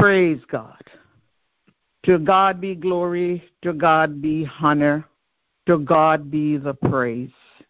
Praise God. To God be glory, to God be honor, to God be the praise.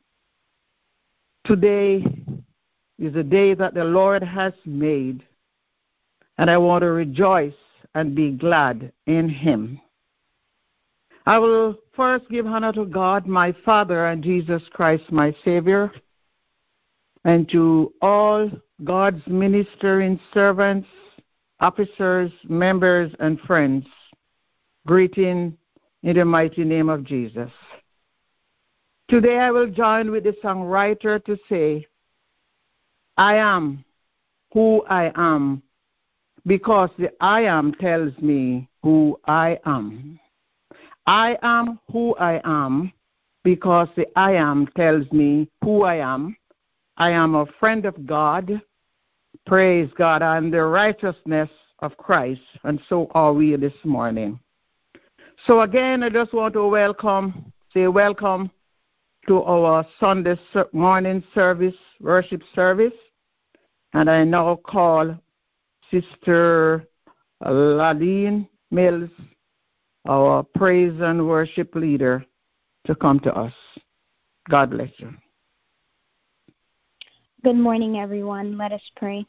Today is a day that the Lord has made, and I want to rejoice and be glad in him. I will first give honor to God, my Father, and Jesus Christ, my Savior, and to all God's ministering servants, officers, members, and friends. Greeting in the mighty name of Jesus. Today I will join with the songwriter to say, I am who I am, because the I am tells me who I am. I am who I am, because the I am tells me who I am. I am a friend of God. Praise God. I am the righteousness of Christ, and so are we this morning. So again, I just want to say welcome to our Sunday morning service, worship service. And I now call Sister Ladine Mills, our praise and worship leader, to come to us. God bless you. Good morning, everyone. Let us pray.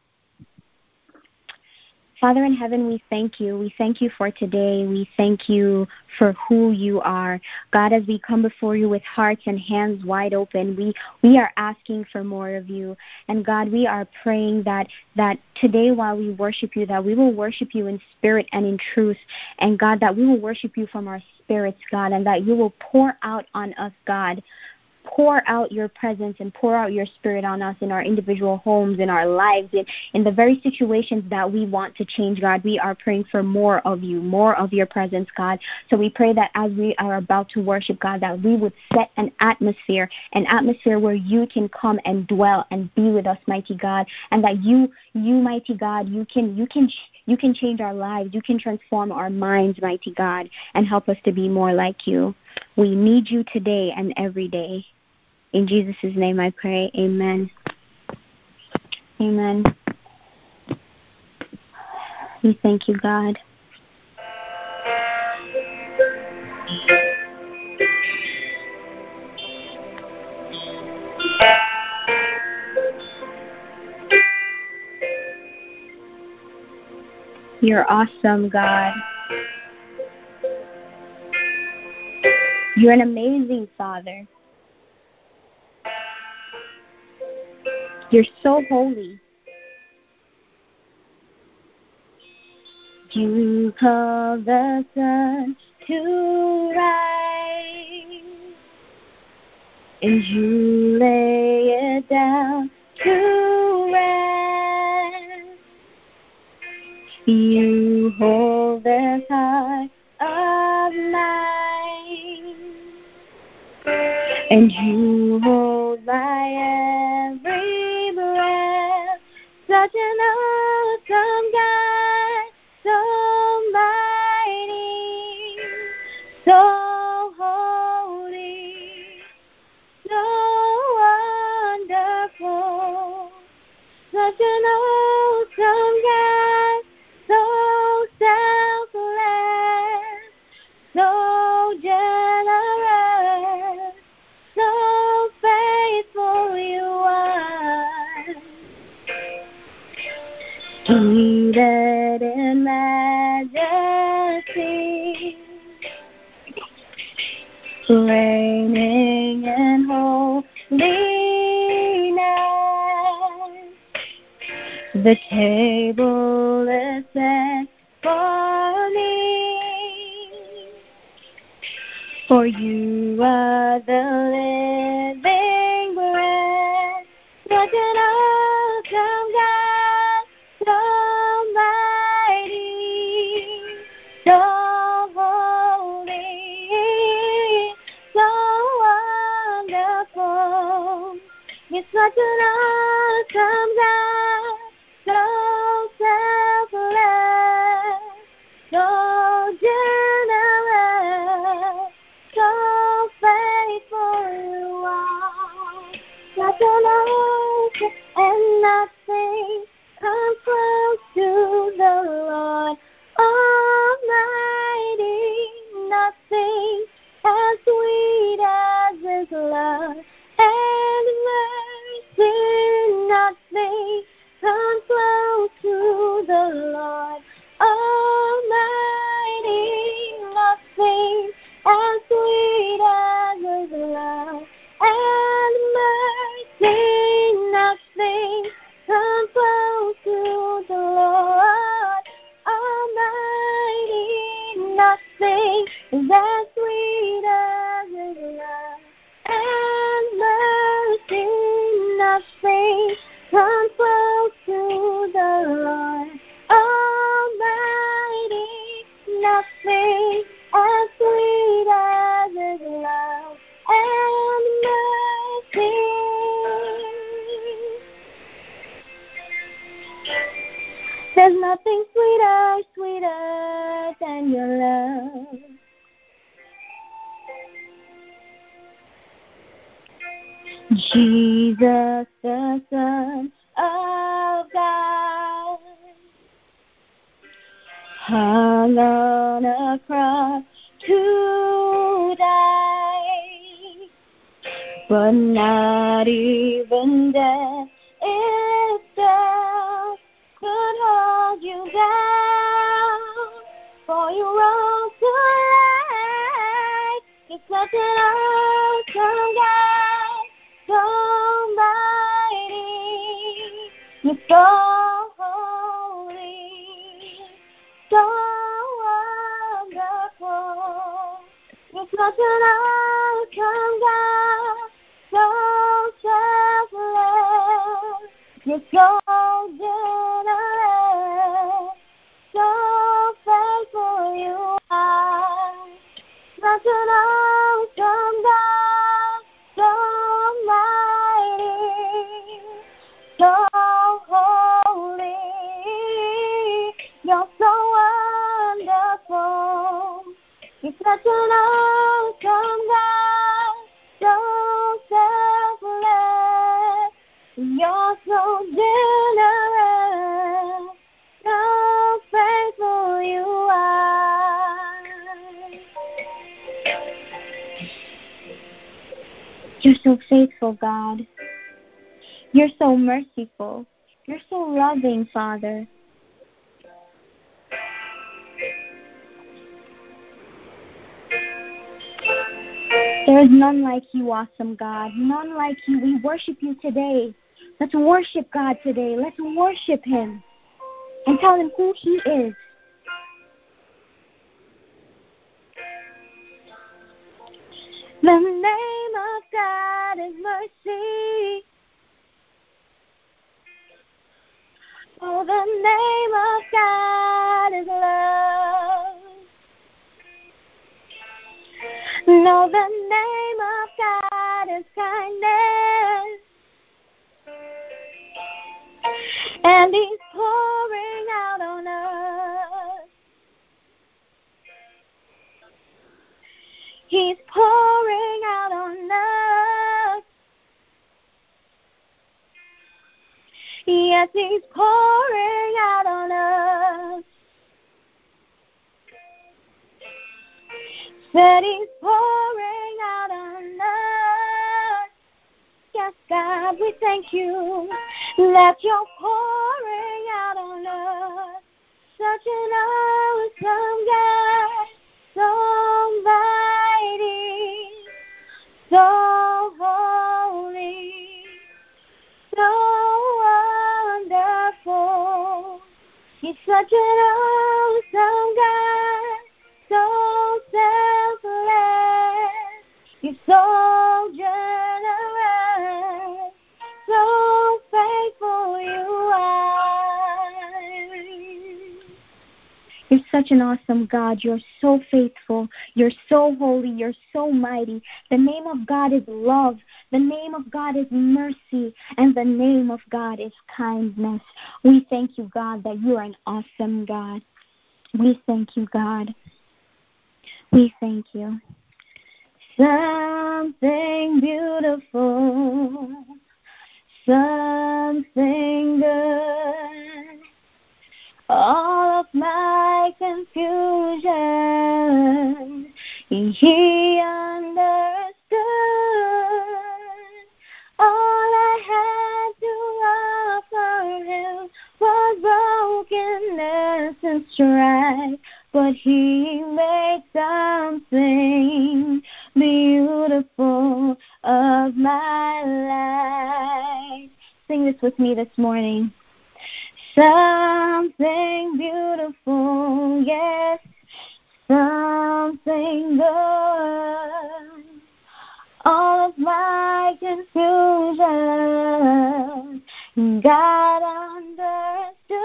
Father in heaven, we thank you. We thank you for today. We thank you for who you are. God, as we come before you with hearts and hands wide open, we are asking for more of you. And God, we are praying that today while we worship you, that we will worship you in spirit and in truth. And God, that we will worship you from our spirits, God, and that you will pour out on us, God. Pour out your presence and pour out your spirit on us in our individual homes, in our lives, in the very situations that we want to change, God. We are praying for more of you, more of your presence, God. So we pray that as we are about to worship, God, that we would set an atmosphere where you can come and dwell and be with us, mighty God, and that you, mighty God, you can change our lives. You can transform our minds, mighty God, and help us to be more like you. We need you today and every day. In Jesus' name I pray. Amen. Amen. We thank you, God. You're awesome, God. You're an amazing Father. You're so holy. You call the sun to rise, and you lay it down to rest. You hold the heart of night, and you hold my every breath. Such an awesome God, so mighty, so holy, so wonderful. Such an awesome God, so selfless, so generous, so faithful you are. Seated in majesty, reigning in holiness, the table is set for me, for you are the living bread. Such an awesome God, so mighty, so holy, so wonderful. It's such an awesome God, so selfless, so generous, so faithful you are. Such an awesome, and nothing comes close to the Lord Almighty, nothing as sweet as His love and mercy, nothing comes close to the Lord. Almighty, nothing is as sweet as His love and mercy, nothing comes close to the Lord. Almighty, nothing as sweet as His love and mercy. There's nothing sweeter, sweeter than your love. Jesus, the Son of God, hung on a cross to die, but not even death itself could hold you down, for you rose to life. You're such an awesome God, so mighty, you're so holy, so wonderful. You're such an awesome God, so selfless. You're so generous, so faithful you are. Such an awesome God, so mighty, so holy. You're so wonderful. You're such an awesome God, so selfless. You're so generous, so faithful you are. You're so faithful, God. You're so merciful. You're so loving, Father. There is none like you, awesome God. None like you. We worship you today. Let's worship God today. Let's worship Him and tell Him who He is. The name of God is mercy. Oh, the name of God is love. No, the name of God is kindness. And He's pouring out on us. He's pouring out on us. Yes, He's pouring out on us. Said He's pouring out on us. Yes, God, we thank you that You're pouring out on us. Such an awesome God, so mighty, so holy, so wonderful. He's such an awesome God, so selfless. He's so generous, so faithful you are. You're such an awesome God. You're so faithful. You're so holy. You're so mighty. The name of God is love. The name of God is mercy. And the name of God is kindness. We thank you, God, that you are an awesome God. We thank you, God. We thank you. Something beautiful, something good. All of my confusion, He understood. All I had to offer Him was brokenness and strife, but He made something beautiful of my life. Sing this with me this morning. Something beautiful, yes, something good. All of my confusion, God understood.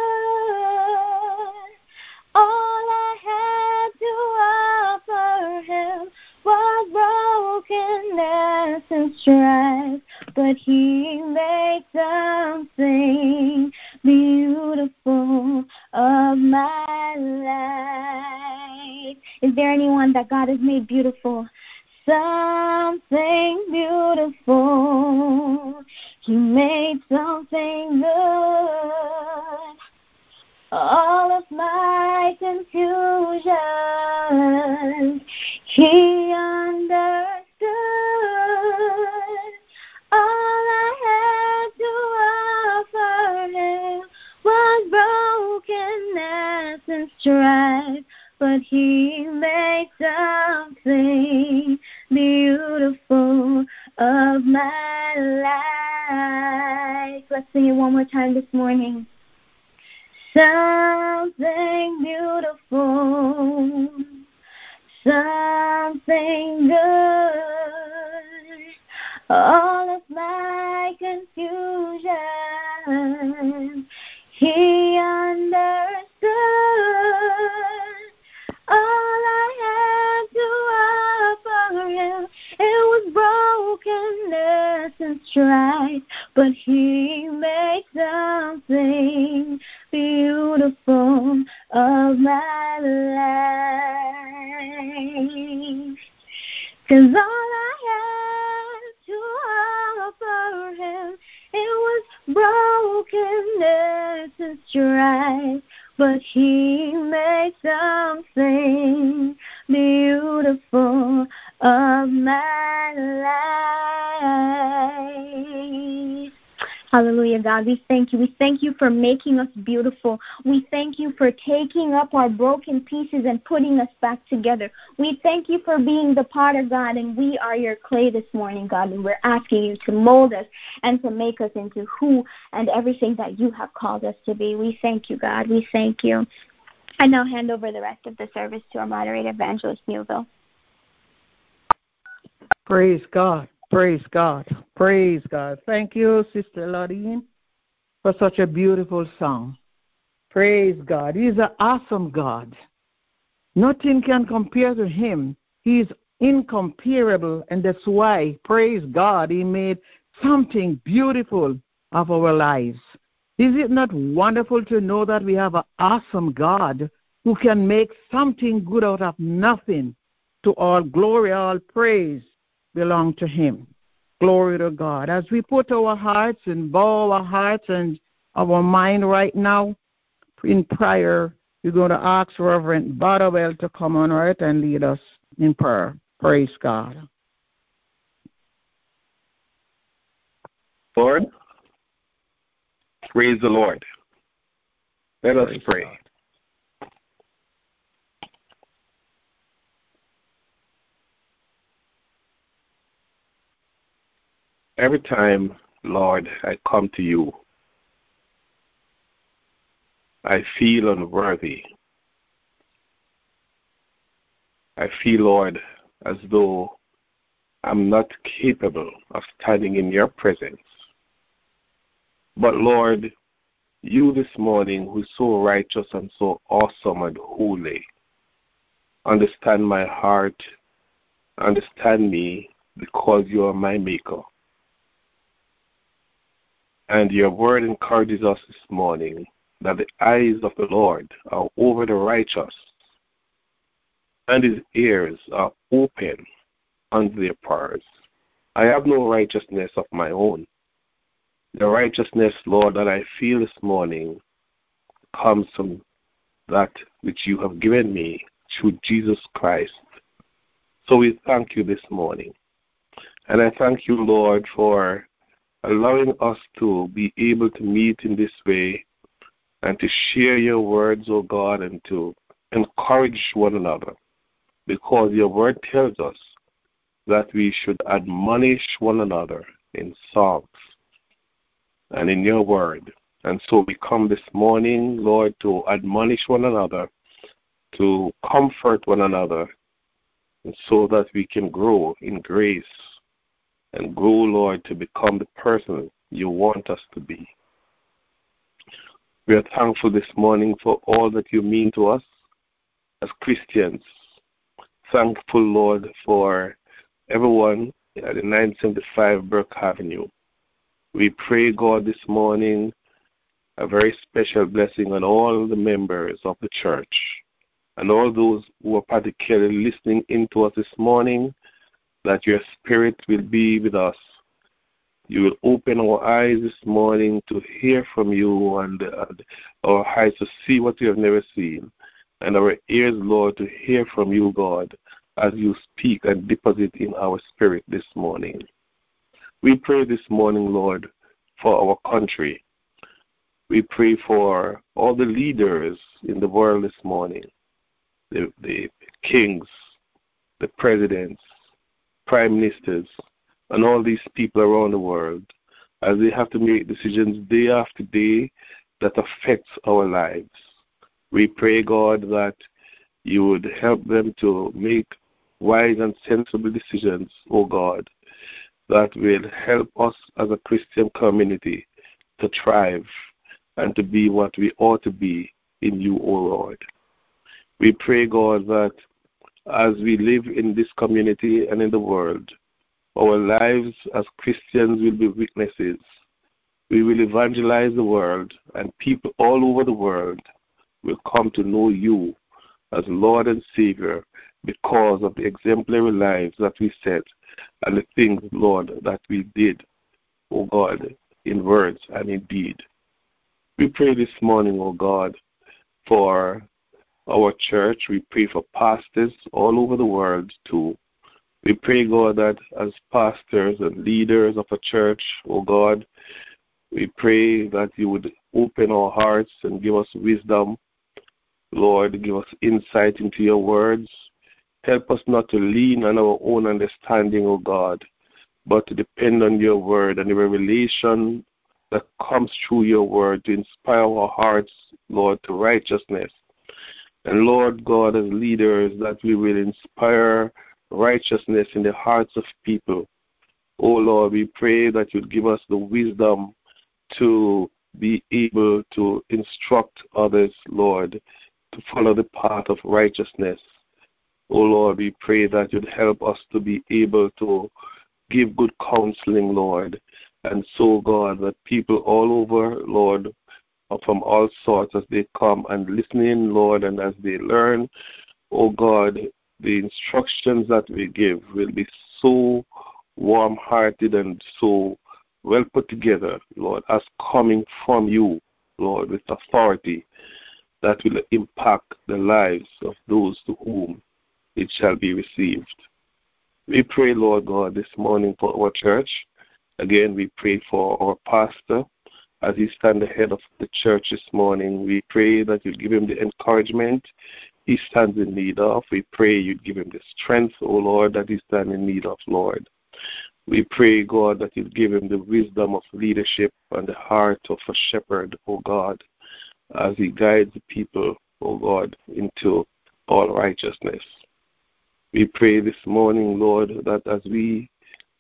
All I had to offer Him was brokenness and strife, but He made something beautiful of my life. Is there anyone that God has made beautiful? Something beautiful. He made something good. All of my confusion, He understood. All I had to offer Him was brokenness and strife, but He made something beautiful of my life. Let's sing it one more time this morning. Something beautiful, something good. All of my confusion, He understood. All I had to offer Him, it was brokenness and strife, but He made something beautiful of my life. 'Cause all I had to offer Him, it was brokenness and strife, but He made something beautiful of my life. Hallelujah, God. We thank you. We thank you for making us beautiful. We thank you for taking up our broken pieces and putting us back together. We thank you for being the potter, God, and we are your clay this morning, God, and we're asking you to mold us and to make us into who and everything that you have called us to be. We thank you, God. We thank you. I now hand over the rest of the service to our moderator, Evangelist Newville. Praise God. Praise God. Praise God. Thank you, Sister Lodine, for such a beautiful song. Praise God. He's an awesome God. Nothing can compare to Him. He's incomparable, and that's why, praise God, He made something beautiful of our lives. Is it not wonderful to know that we have an awesome God who can make something good out of nothing? To all glory, all praise belong to Him. Glory to God. As we put our hearts and bow our hearts and our mind right now in prayer, we're going to ask Reverend Bardowell to come on right and lead us in prayer. Praise God. Lord, praise the Lord. Let us pray. God. Every time, Lord, I come to you, I feel unworthy. I feel, Lord, as though I'm not capable of standing in your presence. But, Lord, you this morning, who is so righteous and so awesome and holy, understand my heart, understand me, because you are my maker. And your word encourages us this morning that the eyes of the Lord are over the righteous, and His ears are open unto their prayers. I have no righteousness of my own. The righteousness, Lord, that I feel this morning comes from that which you have given me through Jesus Christ. So we thank you this morning. And I thank you, Lord, for allowing us to be able to meet in this way and to share your words, O God, and to encourage one another, because your word tells us that we should admonish one another in songs and in your word. And so we come this morning, Lord, to admonish one another, to comfort one another, and so that we can grow in grace and grow, Lord, to become the person you want us to be. We are thankful this morning for all that you mean to us as Christians. Thankful, Lord, for everyone at the 975 Burke Avenue. We pray, God, this morning a very special blessing on all the members of the church and all those who are particularly listening into us this morning, that your Spirit will be with us. You will open our eyes this morning to hear from you, and our eyes to see what we have never seen, and our ears, Lord, to hear from you, God, as you speak and deposit in our spirit this morning. We pray this morning, Lord, for our country. We pray for all the leaders in the world this morning, the kings, the presidents, prime ministers, and all these people around the world, as they have to make decisions day after day that affects our lives. We pray, God, that you would help them to make wise and sensible decisions, O God, that will help us as a Christian community to thrive and to be what we ought to be in you, O Lord. We pray, God, that as we live in this community and in the world, our lives as Christians will be witnesses. We will evangelize the world, and people all over the world will come to know you as Lord and Savior because of the exemplary lives that we set and the things, Lord, that we did, O God, in words and in deed. We pray this morning, O God, for our church. We pray for pastors all over the world too. We pray, God, that as pastors and leaders of a church, O God, we pray that you would open our hearts and give us wisdom. Lord, give us insight into your words. Help us not to lean on our own understanding, O God, but to depend on your word and the revelation that comes through your word to inspire our hearts, Lord, to righteousness. And Lord God, as leaders, that we will inspire righteousness in the hearts of people. Oh Lord, we pray that you'd give us the wisdom to be able to instruct others, Lord, to follow the path of righteousness. Oh Lord, we pray that you'd help us to be able to give good counseling, Lord. And so, God, that people all over, Lord, from all sorts, as they come and listen in, Lord, and as they learn, oh God, the instructions that we give will be so warm-hearted and so well put together, Lord, as coming from you, Lord, with authority that will impact the lives of those to whom it shall be received. We pray, Lord God, this morning for our church. Again, we pray for our pastor as he stands ahead of the church this morning. We pray that you give him the encouragement he stands in need of. We pray you'd give him the strength, O Lord, that he stands in need of, Lord. We pray, God, that you'd give him the wisdom of leadership and the heart of a shepherd, O God, as he guides the people, O God, into all righteousness. We pray this morning, Lord, that as we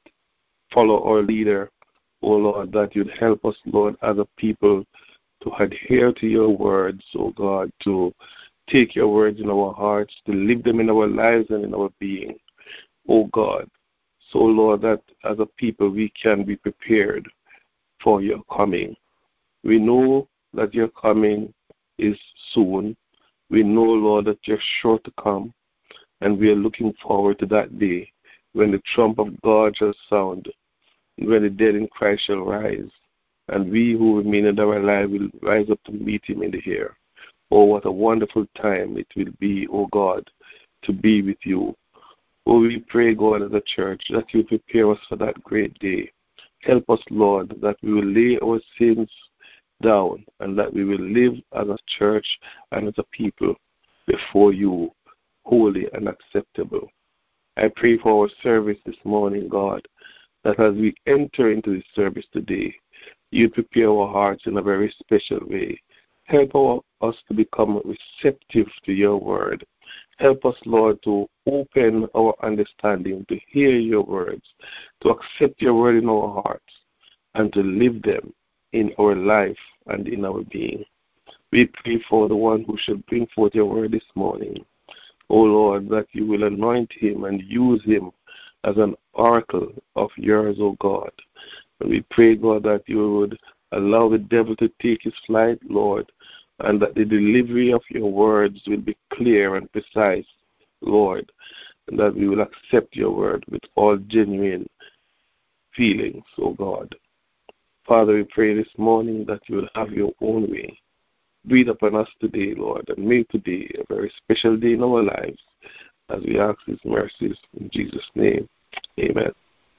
follow our leader, O Lord, that you'd help us, Lord, as a people to adhere to your words, O God, to take your words in our hearts, to live them in our lives and in our being, O God. So, Lord, that as a people we can be prepared for your coming. We know that your coming is soon. We know, Lord, that you're sure to come, and we are looking forward to that day when the trump of God shall sound, when the dead in Christ shall rise, and we who remain in our life will rise up to meet him in the air. Oh, what a wonderful time it will be, oh God, to be with you. Oh, we pray, God, as a church, that you prepare us for that great day. Help us, Lord, that we will lay our sins down, and that we will live as a church and as a people before you, holy and acceptable. I pray for our service this morning, God, that as we enter into this service today, you prepare our hearts in a very special way. Help us to become receptive to your word. Help us, Lord, to open our understanding, to hear your words, to accept your word in our hearts, and to live them in our life and in our being. We pray for the one who shall bring forth your word this morning. O Lord, that you will anoint him and use him as an oracle of yours, O God. And we pray, God, that you would allow the devil to take his flight, Lord, and that the delivery of your words will be clear and precise, Lord, and that we will accept your word with all genuine feelings, O God. Father, we pray this morning that you will have your own way. Breathe upon us today, Lord, and make today a very special day in our lives as we ask these mercies in Jesus' name. Amen.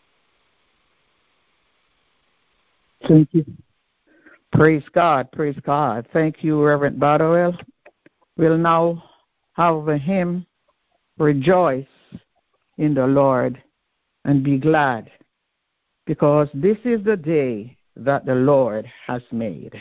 Thank you. Praise God, praise God. Thank you, Reverend Bardowell. We'll now have a hymn, Rejoice in the Lord and be glad, because this is the day that the Lord has made.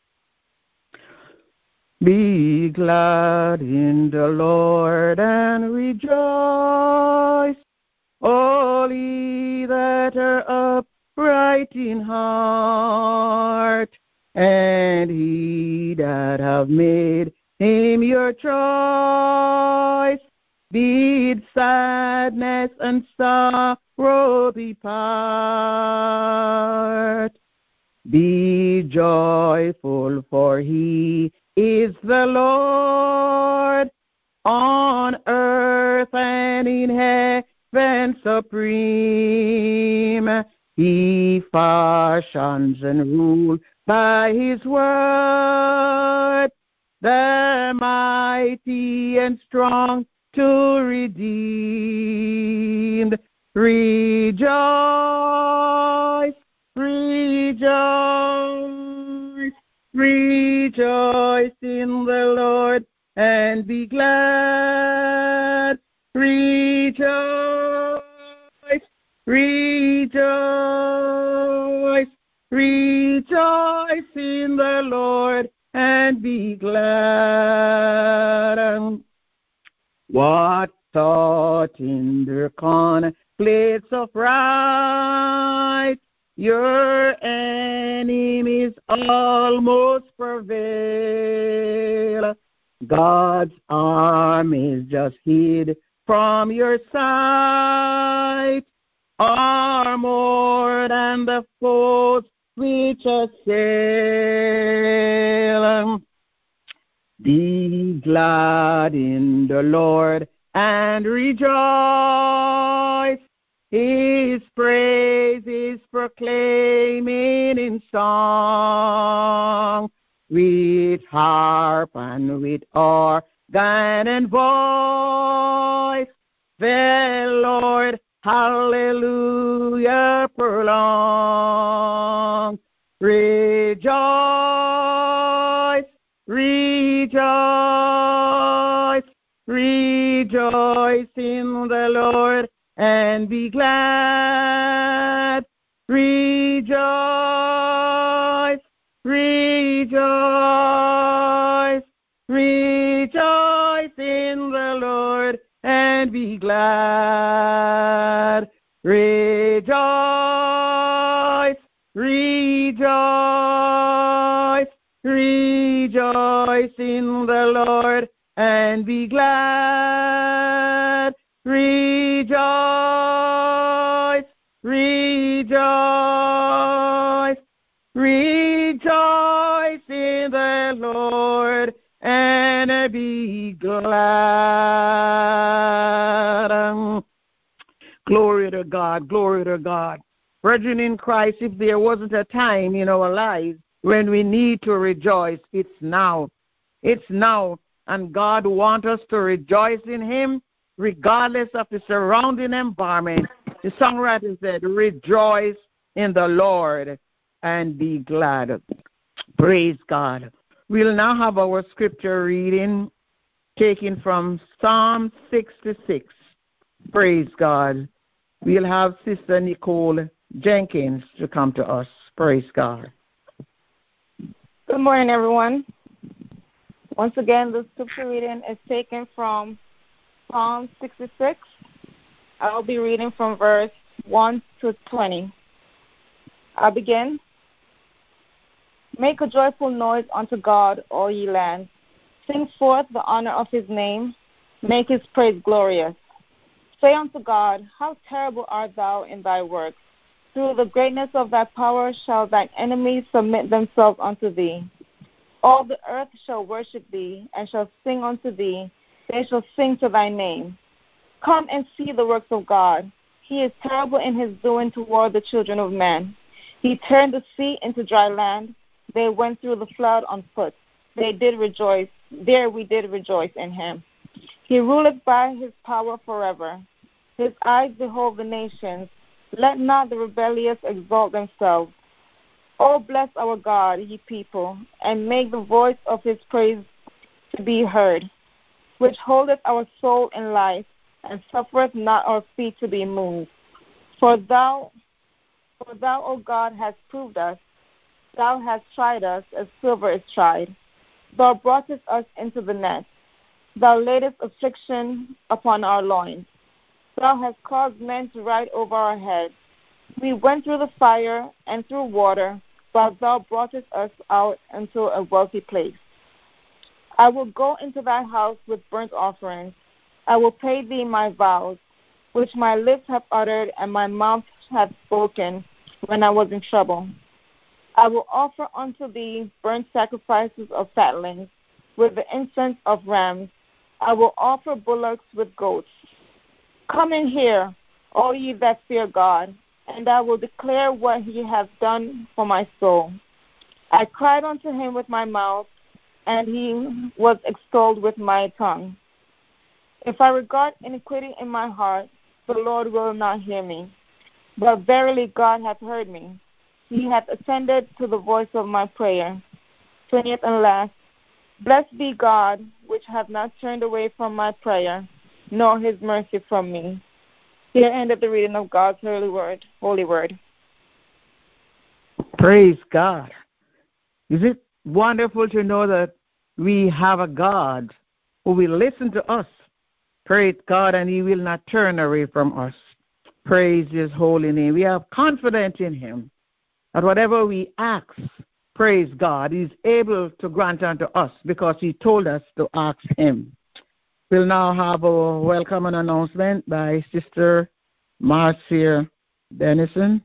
Be glad in the Lord and rejoice, all ye that are upright in heart, and he that have made him your choice. Bid sadness and sorrow depart. Be joyful, for he is the Lord, on earth and in heaven supreme. He fashions and rules by his word, the mighty and strong to redeem. Rejoice, rejoice, rejoice in the Lord and be glad. Rejoice, rejoice, rejoice in the Lord and be glad. What thought in the conflicts of right? Your enemies almost prevail. God's arm is just hid from your sight, are more than the foes which assail. Be glad in the Lord and rejoice. His praise is proclaiming in song, with harp and with organ and voice. The Lord, hallelujah, prolong. Rejoice, rejoice, rejoice in the Lord and be glad. Rejoice, rejoice, rejoice in the Lord and be glad. Rejoice, rejoice, rejoice in the Lord and be glad. Rejoice, rejoice, rejoice in the Lord and be glad. Glory to God, glory to God. Brethren in Christ, if there wasn't a time in our lives when we need to rejoice, it's now. It's now. And God wants us to rejoice in him regardless of the surrounding environment. The songwriter said, rejoice in the Lord and be glad. Praise God. We'll now have our scripture reading taken from Psalm 66. Praise God. We'll have Sister Nicole Jenkins to come to us. Praise God. Good morning, everyone. Once again, the scripture reading is taken from Psalm 66. I'll be reading from verse 1 to 20. I'll begin. Make a joyful noise unto God, all ye lands. Sing forth the honor of his name. Make his praise glorious. Say unto God, how terrible art thou in thy works. Through the greatness of thy power shall thine enemies submit themselves unto thee. All the earth shall worship thee, and shall sing unto thee. They shall sing to thy name. Come and see the works of God. He is terrible in his doing toward the children of men. He turned the sea into dry land. They went through the flood on foot. They did rejoice. There we did rejoice in him. He ruleth by his power forever. His eyes behold the nations. Let not the rebellious exalt themselves. Oh, bless our God, ye people, and make the voice of his praise to be heard, which holdeth our soul in life, and suffereth not our feet to be moved. For thou, O God, hast proved us. Thou hast tried us as silver is tried. Thou broughtest us into the net. Thou laidest affliction upon our loins. Thou hast caused men to ride over our heads. We went through the fire and through water, but thou broughtest us out into a wealthy place. I will go into thy house with burnt offerings. I will pay thee my vows, which my lips have uttered and my mouth hath spoken when I was in trouble. I will offer unto thee burnt sacrifices of fatlings, with the incense of rams. I will offer bullocks with goats. Come in here, all ye that fear God, and I will declare what he hath done for my soul. I cried unto him with my mouth, and he was extolled with my tongue. If I regard iniquity in my heart, the Lord will not hear me. But verily God hath heard me. He hath attended to the voice of my prayer. 20th and last. Blessed be God, which hath not turned away from my prayer, nor his mercy from me. Here ended the reading of God's holy word. Holy word. Praise God. Is it wonderful to know that we have a God who will listen to us? Praise God, and he will not turn away from us. Praise his holy name. We have confidence in him that whatever we ask, praise God, he's able to grant unto us because he told us to ask him. We'll now have a welcome and announcement by Sister Marcia Dennison.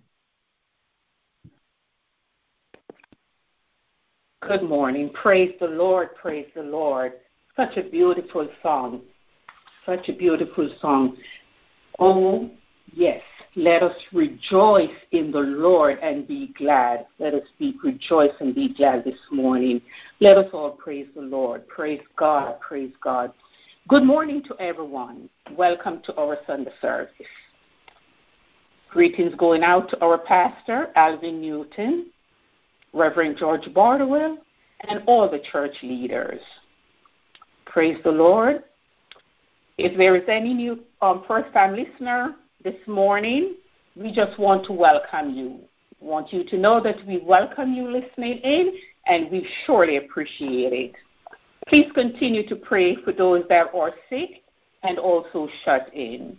Good morning. Praise the Lord. Praise the Lord. Such a beautiful song. Such a beautiful song. Oh, yes. Let us rejoice in the Lord and be glad. Let us rejoice and be glad this morning. Let us all praise the Lord. Praise God. Praise God. Good morning to everyone. Welcome to our Sunday service. Greetings going out to our pastor, Alvin Newton, Reverend George Bardwell, and all the church leaders. Praise the Lord. If there is any new first-time listener this morning, we just want to welcome you. We want you to know that we welcome you listening in, and we surely appreciate it. Please continue to pray for those that are sick and also shut in.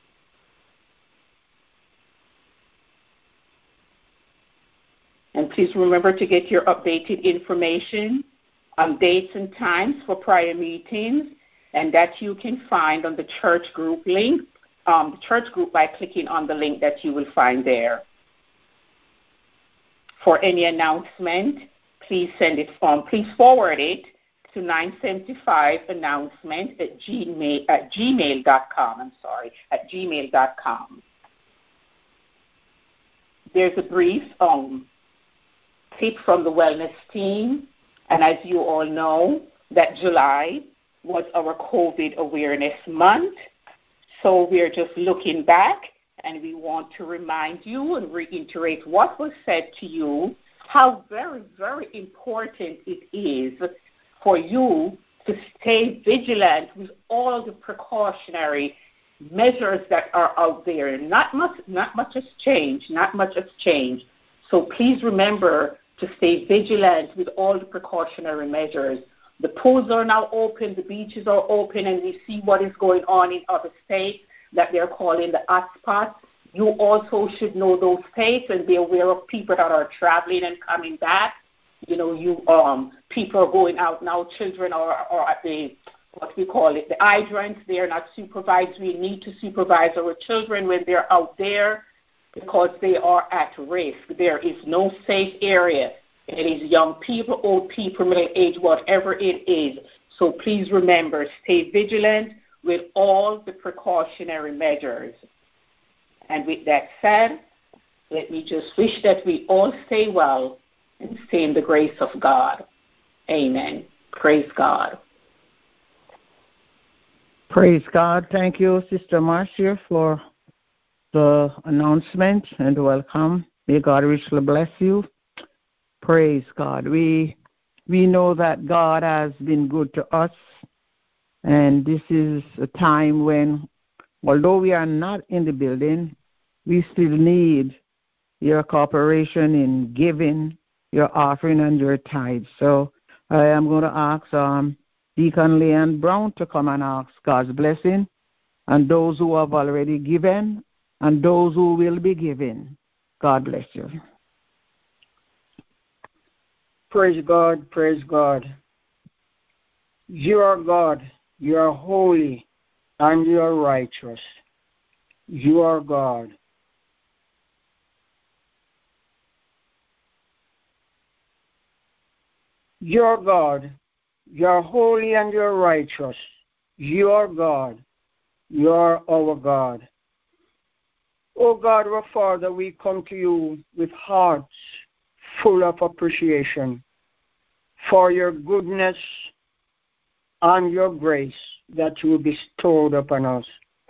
And please remember to get your updated information on dates and times for prior meetings, and that you can find on the church group link, the church group by clicking on the link that you will find there. For any announcement, please please forward it to 975announcement at gmail.com. At gmail.com. There's a brief tip from the wellness team, and as you all know, that July was our COVID awareness month. So we're just looking back, and we want to remind you and reiterate what was said to you how very, very important it is for you to stay vigilant with all the precautionary measures that are out there. Not much has changed. So please remember to stay vigilant with all the precautionary measures. The pools are now open, the beaches are open, and we see what is going on in other states that they're calling the hotspots. You also should know those states and be aware of people that are traveling and coming back. People are going out now. Children are at the the hydrants. They are not supervised. We need to supervise our children when they're out there because they are at risk. There is no safe area. It is young people, old people, middle age, whatever it is. So please remember, stay vigilant with all the precautionary measures. And with that said, let me just wish that we all stay well and stay in the grace of God. Amen. Praise God. Praise God. Thank you, Sister Marcia, for the announcement and welcome. May God richly bless you. Praise God. We know that God has been good to us, and this is a time when, although we are not in the building, we still need your cooperation in giving your offering and your tithes. So I am going to ask Deacon Leanne Brown to come and ask God's blessing on those who have already given and those who will be giving. God bless you. Praise God, praise God. You are God, you are holy, and you are righteous. You are God. You are God, you are holy, and you are righteous. You are God, you are our God. Oh God, our Father, we come to you with hearts full of appreciation for your goodness and your grace that you bestowed upon us.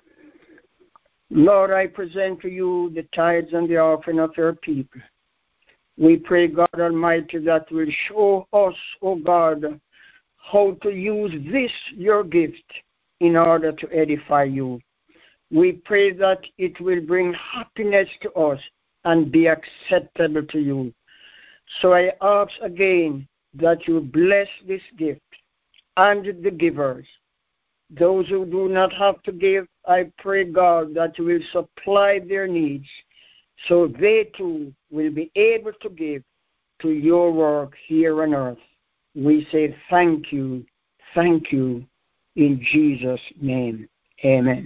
Lord, I present to you the tithes and the offering of your people. We pray, God Almighty, that will show us, oh God, how to use this, your gift, in order to edify you. We pray that it will bring happiness to us and be acceptable to you. So I ask again that you bless this gift and the givers. Those who do not have to give, I pray, God, that you will supply their needs so they too will be able to give to your work here on earth. We say thank you, in Jesus' name. Amen.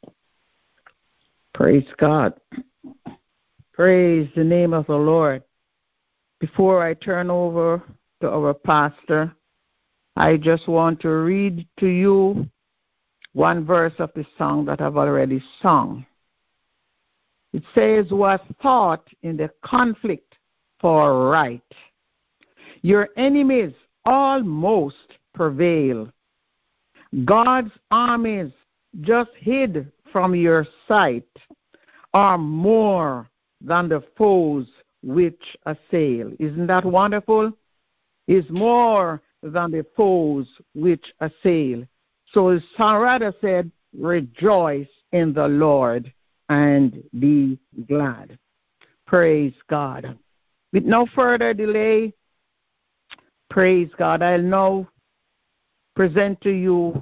Praise God. Praise the name of the Lord. Before I turn over to our pastor, I just want to read to you one verse of the song that I've already sung. It says, was fought in the conflict for right. Your enemies almost prevail. God's armies just hid from your sight are more than the foes which assail. Isn't that wonderful? Is more than the foes which assail. So as Sarada said, rejoice in the Lord and be glad. Praise God. With no further delay, praise God, I'll now present to you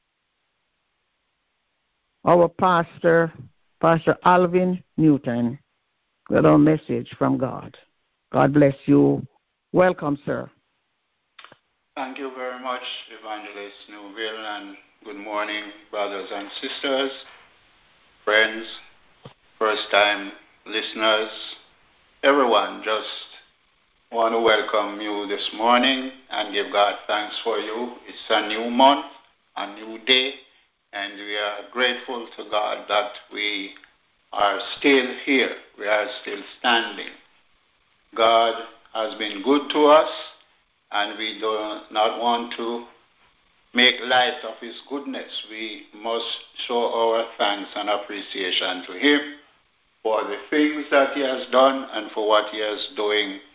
our pastor, Pastor Alvin Newton, with a message from God. God bless you. Welcome, sir. Thank you very much, Evangelist Newville, and good morning, brothers and sisters, friends, first-time listeners, everyone. Just want to welcome you this morning and give God thanks for you. It's a new month, a new day, and we are grateful to God that we are still here. We are still standing. God has been good to us, and we do not want to make light of his goodness. We must show our thanks and appreciation to him for the things that he has done and for what he is doing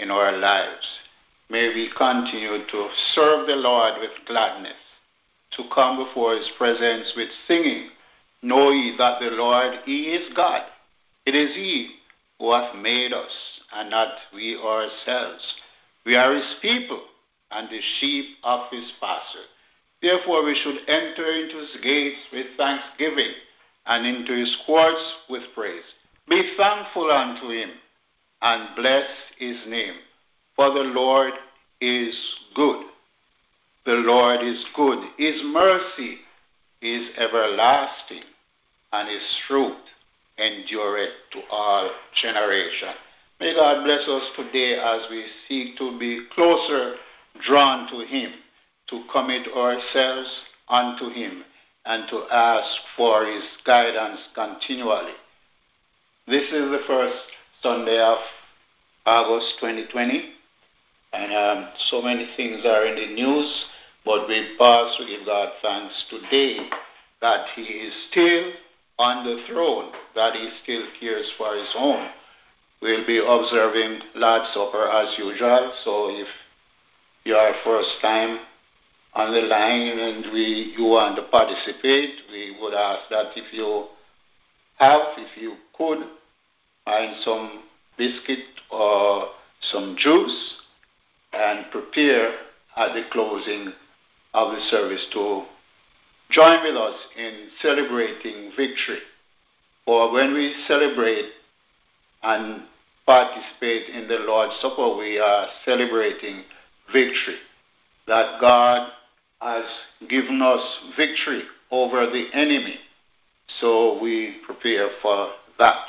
in our lives. May we continue to serve the Lord with gladness, to come before his presence with singing. Know ye that the Lord, he is God. It is he who hath made us, and not we ourselves. We are his people, and the sheep of his pasture. Therefore we should enter into his gates with thanksgiving, and into his courts with praise. Be thankful unto him, and bless his name. For the Lord is good. The Lord is good. His mercy is everlasting, and his truth endureth to all generations. May God bless us today as we seek to be closer drawn to him, to commit ourselves unto him, and to ask for his guidance continually. This is the first Sunday of August 2020, and so many things are in the news, but we pause to give God thanks today that he is still on the throne, that he still cares for his own. We'll be observing Lord's Supper as usual, so if you are first time on the line and you want to participate, we would ask that if you could, find some biscuit or some juice and prepare at the closing of the service to join with us in celebrating victory. For when we celebrate and participate in the Lord's Supper, we are celebrating victory, that God has given us victory over the enemy. So we prepare for that.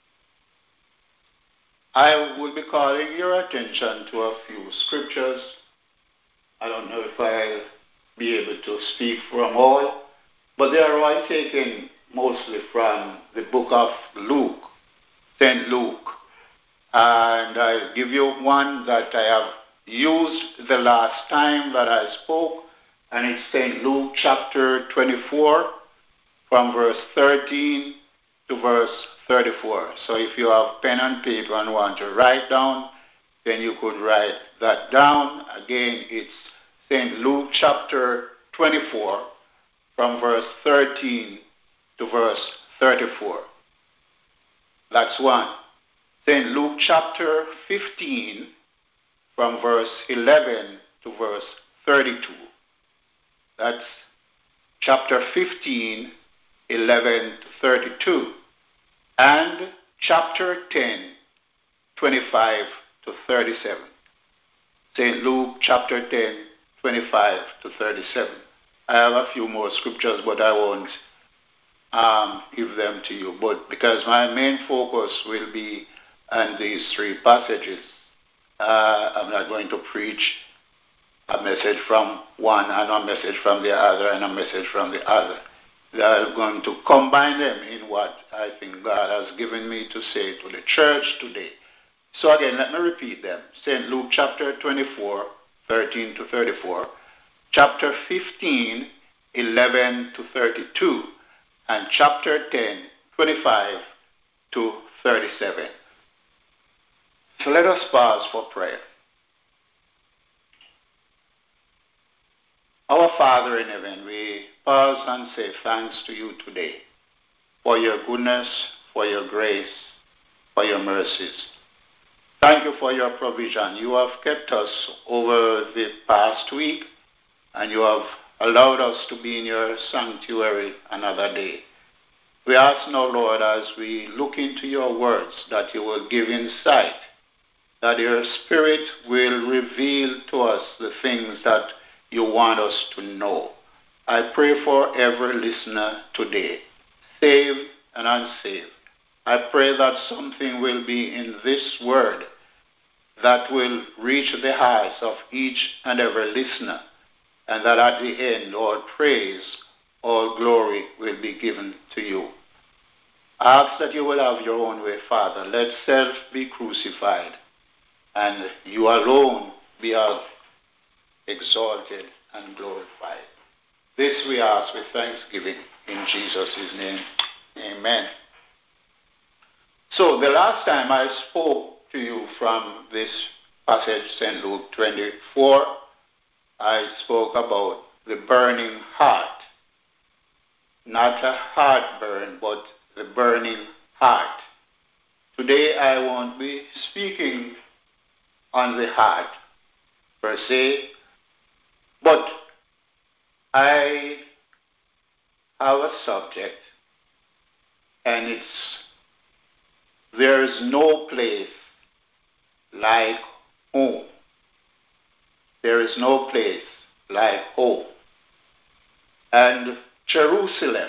I will be calling your attention to a few scriptures. I don't know if I'll be able to speak from all, but they are all taken mostly from the book of Luke, St. Luke. And I'll give you one that I have used the last time that I spoke, and it's St. Luke chapter 24 from verse 13 to verse 34. So if you have pen and paper and want to write down, then you could write that down. Again, it's St. Luke chapter 24 from verse 13 to verse 34. That's one. St. Luke chapter 15 from verse 11 to verse 32. That's chapter 15, 11 to 32. And chapter 10, 25 to 37. St. Luke chapter 10, 25 to 37. I have a few more scriptures, but I won't give them to you. But because my main focus will be on these three passages, I'm not going to preach a message from one and a message from the other and a message from the other. I'm going to combine them in what I think God has given me to say to the church today. So again, let me repeat them. St. Luke chapter 24, 13 to 34, chapter 15, 11 to 32, and chapter 10, 25 to 37. So let us pause for prayer. Our Father in heaven, we pause and say thanks to you today for your goodness, for your grace, for your mercies. Thank you for your provision. You have kept us over the past week, and you have allowed us to be in your sanctuary another day. We ask now, Lord, as we look into your words, that you will give insight, that your Spirit will reveal to us the things that you want us to know. I pray for every listener today, saved and unsaved. I pray that something will be in this word that will reach the hearts of each and every listener, and that at the end, all praise, all glory will be given to you. I ask that you will have your own way, Father. Let self be crucified, and you alone be exalted and glorified. This we ask with thanksgiving in Jesus' name. Amen. So the last time I spoke to you from this passage, St. Luke 24, I spoke about the burning heart. Not a heartburn, but the burning heart. Today I won't be speaking on the heart per se, but I have a subject, and it's there is no place like home. There is no place like home. And Jerusalem,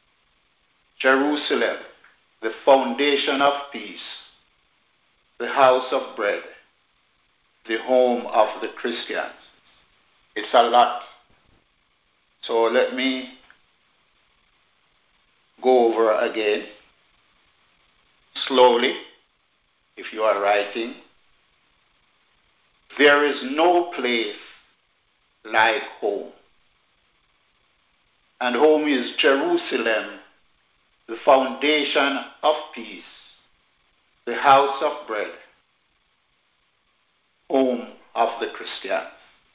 the foundation of peace, the house of bread, the home of the Christians. It's a lot. So let me go over again slowly, if you are writing. There is no place like home. And home is Jerusalem, the foundation of peace, the house of bread, home of the Christians.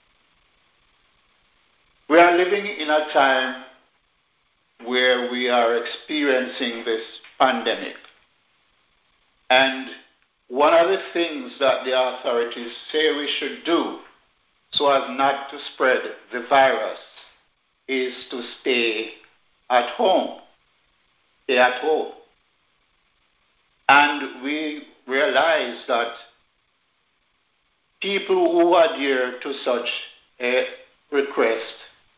We are living in a time where we are experiencing this pandemic. And one of the things that the authorities say we should do so as not to spread the virus is to stay at home. Stay at home. And we realize that people who adhere to such a request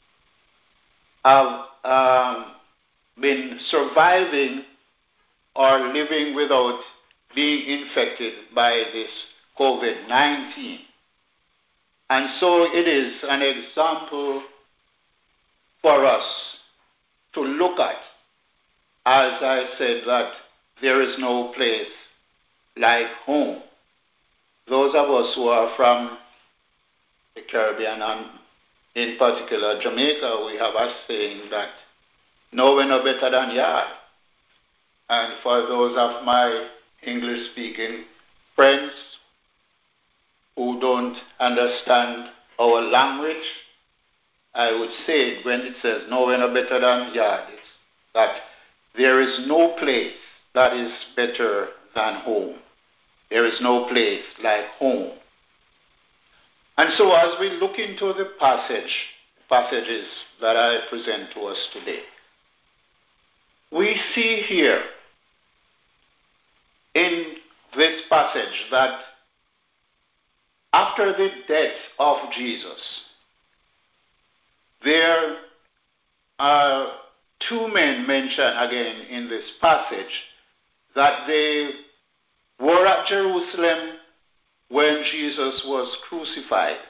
have been surviving or living without being infected by this COVID-19. And so it is an example for us to look at, as I said, that there is no place like home. Those of us who are from the Caribbean, and in particular Jamaica, we have a saying that nowhere no better than yard. And for those of my English-speaking friends who don't understand our language, I would say when it says nowhere no better than yard, it's that there is no place that is better than home. There is no place like home. And so as we look into the passages that I present to us today, we see here in this passage that after the death of Jesus, there are two men mentioned again in this passage, that they were at Jerusalem when Jesus was crucified.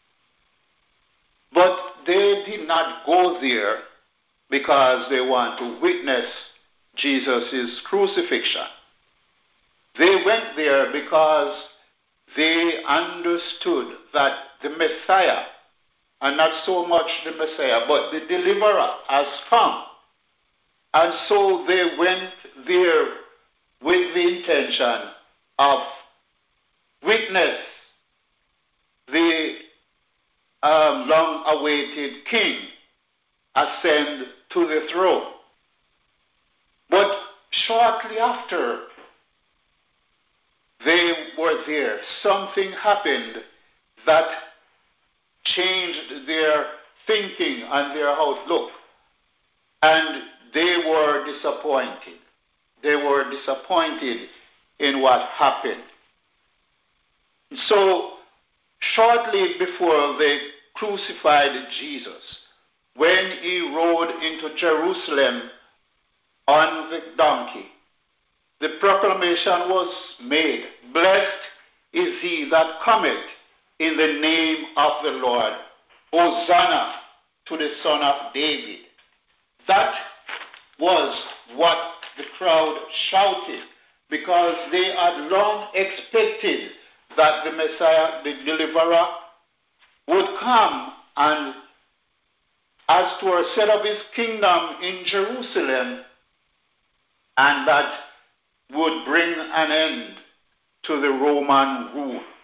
But they did not go there because they want to witness Jesus' crucifixion. They went there because they understood that the Messiah, and not so much the Messiah, but the Deliverer has come. And so they went there with the intention of witness the long-awaited King ascend to the throne. But shortly after they were there, something happened that changed their thinking and their outlook. And they were disappointed. They were disappointed in what happened. So, shortly before they crucified Jesus, when he rode into Jerusalem on the donkey, the proclamation was made, "Blessed is he that cometh in the name of the Lord. Hosanna to the Son of David." That was what the crowd shouted, because they had long expected that the Messiah, the Deliverer, would come and as to set up his kingdom in Jerusalem, and that would bring an end to the Roman rule.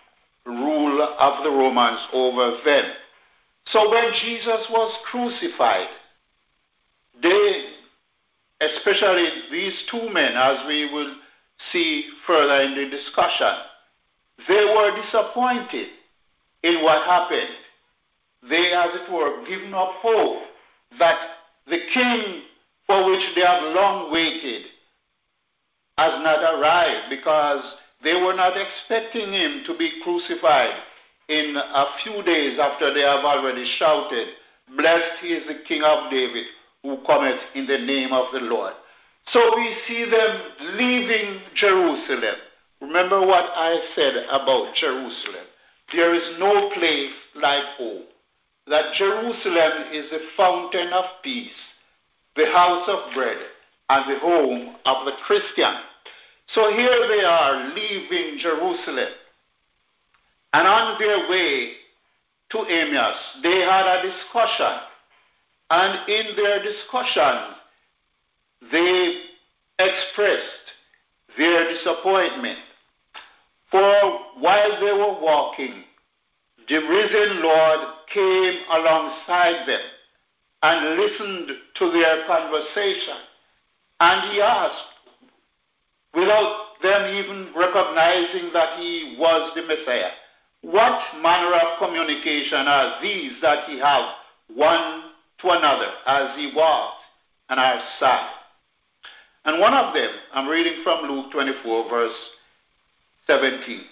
rule of the Romans over them. So when Jesus was crucified, they, especially these two men, as we will see further in the discussion, they were disappointed in what happened. They, as it were, given up hope that the king for which they have long waited has not arrived, because they were not expecting him to be crucified in a few days after they have already shouted, "Blessed is the King of David who cometh in the name of the Lord." So we see them leaving Jerusalem. Remember what I said about Jerusalem. There is no place like home. That Jerusalem is the fountain of peace, the house of bread, and the home of the Christian. So here they are leaving Jerusalem. And on their way to Emmaus, they had a discussion. And in their discussion, they expressed their disappointment. For while they were walking, the risen Lord came alongside them and listened to their conversation. And he asked, without them even recognizing that he was the Messiah, "What manner of communication are these that ye have one to another as ye walked and are sad?" And one of them, I'm reading from Luke 24, verse 17.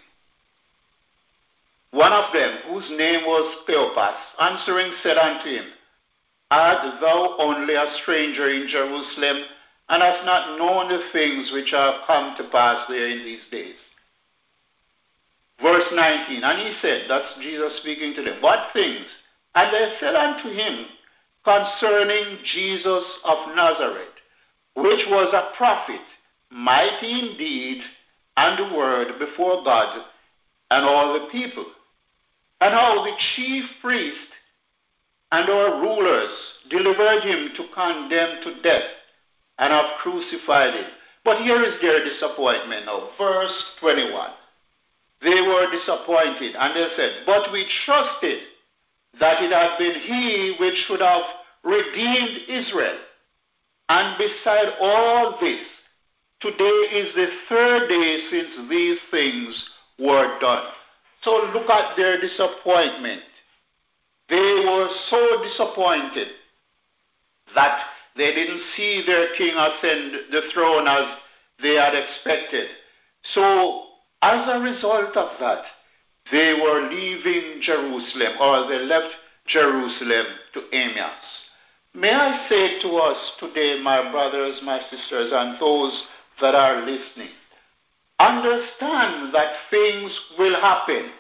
One of them, whose name was Cleopas, answering said unto him, "Art thou only a stranger in Jerusalem, and hast not known the things which are come to pass there in these days?" Verse 19, and he said, that's Jesus speaking to them, "What things?" And they said unto him, "Concerning Jesus of Nazareth, which was a prophet, mighty in deed and the word before God and all the people, and how the chief priest and our rulers delivered him to condemn to death, and have crucified him." But here is their disappointment now. Verse 21. They were disappointed, and they said, "But we trusted that it had been he which should have redeemed Israel. And beside all this, today is the third day since these things were done." So look at their disappointment. They were so disappointed that they didn't see their king ascend the throne as they had expected. So as a result of that, they were leaving Jerusalem, or they left Jerusalem to Emmaus. May I say to us today, my brothers, my sisters, and those that are listening, understand that things will happen.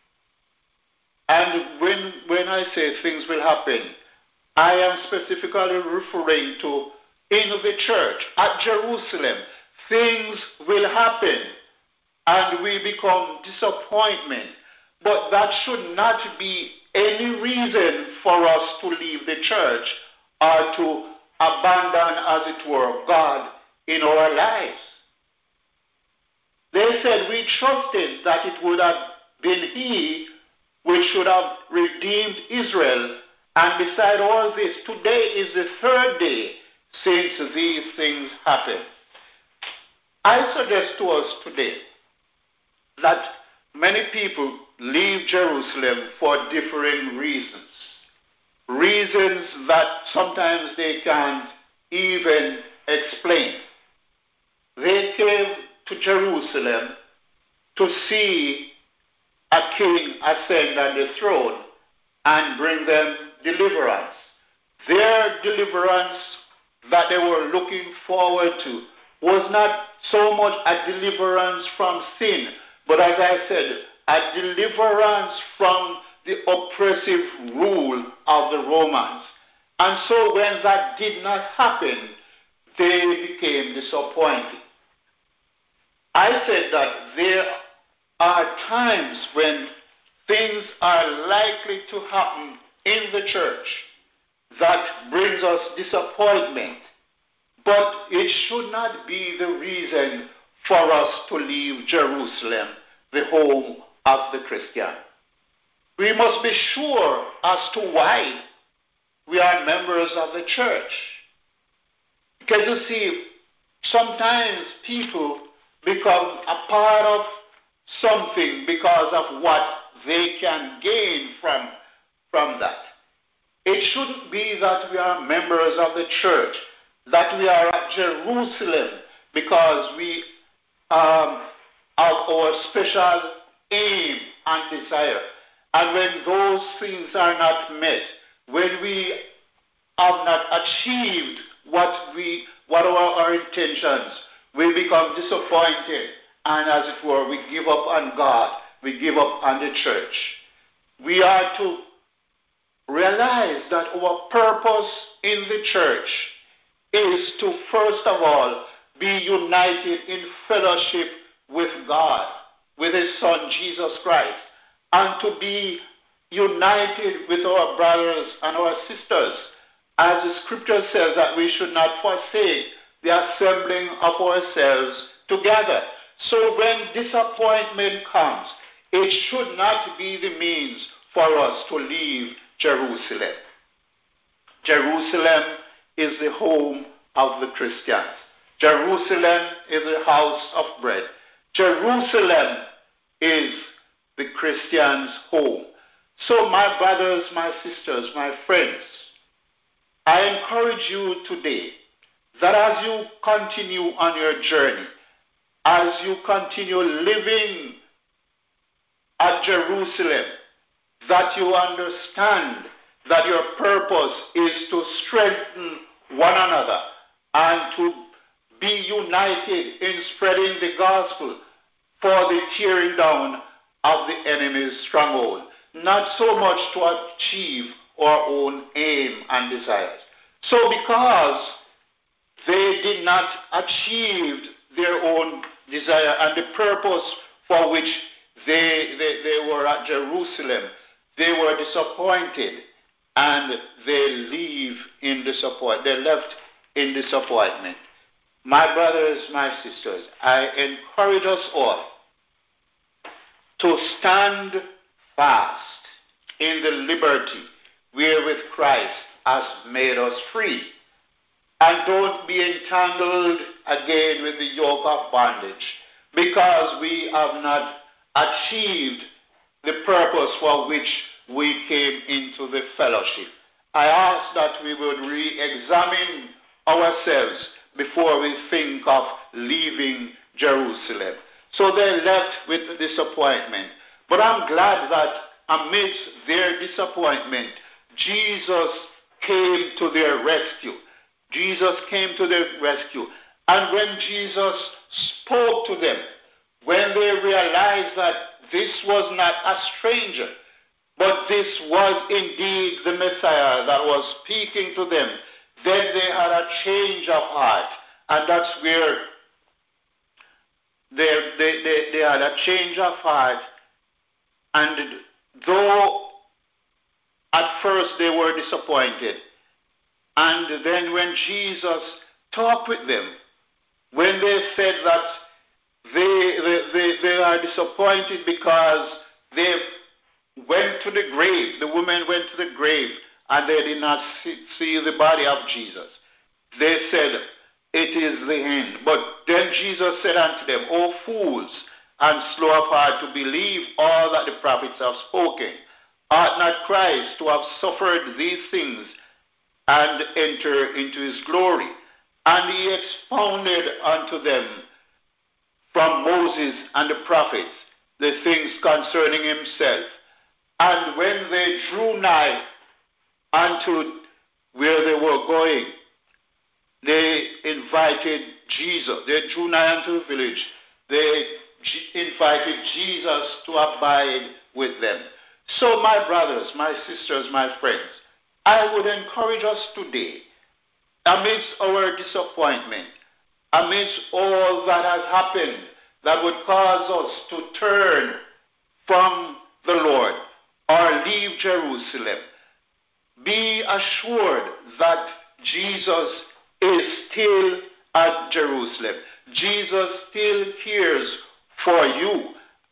And when I say things will happen, I am specifically referring to in the church at Jerusalem. Things will happen and we become disappointment. But that should not be any reason for us to leave the church or to abandon, as it were, God in our lives. They said, "We trusted that it would have been he which should have redeemed Israel. And beside all this, today is the third day since these things happened." I suggest to us today that many people leave Jerusalem for differing reasons. Reasons that sometimes they can't even explain. They came to Jerusalem to see a king ascend on the throne and bring them deliverance. Their deliverance that they were looking forward to was not so much a deliverance from sin, but as I said, a deliverance from the oppressive rule of the Romans. And so when that did not happen, they became disappointed. I said that there are times when things are likely to happen in the church that brings us disappointment, but it should not be the reason for us to leave Jerusalem, the home of the Christian. We must be sure as to why we are members of the church. Because you see, sometimes people become a part of something because of what they can gain from that. It shouldn't be that we are members of the church, that we are at Jerusalem because we have our special aim and desire. And when those things are not met, when we have not achieved what our intentions, we become disappointed, and as it were, we give up on God, we give up on the church. We are to realize that our purpose in the church is to, first of all, be united in fellowship with God, with His Son, Jesus Christ, and to be united with our brothers and our sisters. As the scripture says that we should not forsake the assembling of ourselves together. So when disappointment comes, it should not be the means for us to leave Jerusalem. Jerusalem is the home of the Christians. Jerusalem is the house of bread. Jerusalem is the Christian's home. So my brothers, my sisters, my friends, I encourage you today that as you continue on your journey, as you continue living at Jerusalem, that you understand that your purpose is to strengthen one another and to be united in spreading the gospel for the tearing down of the enemy's stronghold, not so much to achieve our own aim and desires. So because they did not achieve their own desire and the purpose for which they were at Jerusalem, they were disappointed, and they left in disappointment. My brothers, my sisters, I encourage us all to stand fast in the liberty wherewith Christ has made us free. And don't be entangled again with the yoke of bondage, because we have not achieved the purpose for which we came into the fellowship. I ask that we would re-examine ourselves before we think of leaving Jerusalem. So they left with disappointment. But I'm glad that amidst their disappointment, Jesus came to their rescue. Jesus came to their rescue. And when Jesus spoke to them, when they realized that this was not a stranger, but this was indeed the Messiah that was speaking to them, then they had a change of heart. And that's where they had a change of heart. And though at first they were disappointed, and then when Jesus talked with them, when they said that they are disappointed because they went to the grave, the women went to the grave, and they did not see the body of Jesus. They said, it is the end. But then Jesus said unto them, O fools, and slow of heart to believe all that the prophets have spoken. Ought not Christ to have suffered these things and enter into his glory? And he expounded unto them from Moses and the prophets the things concerning himself. And when they drew nigh unto where they were going, they invited Jesus. They drew nigh unto the village. They invited Jesus to abide with them. So my brothers, my sisters, my friends, I would encourage us today, amidst our disappointment, amidst all that has happened that would cause us to turn from the Lord or leave Jerusalem, be assured that Jesus is still at Jerusalem. Jesus still cares for you,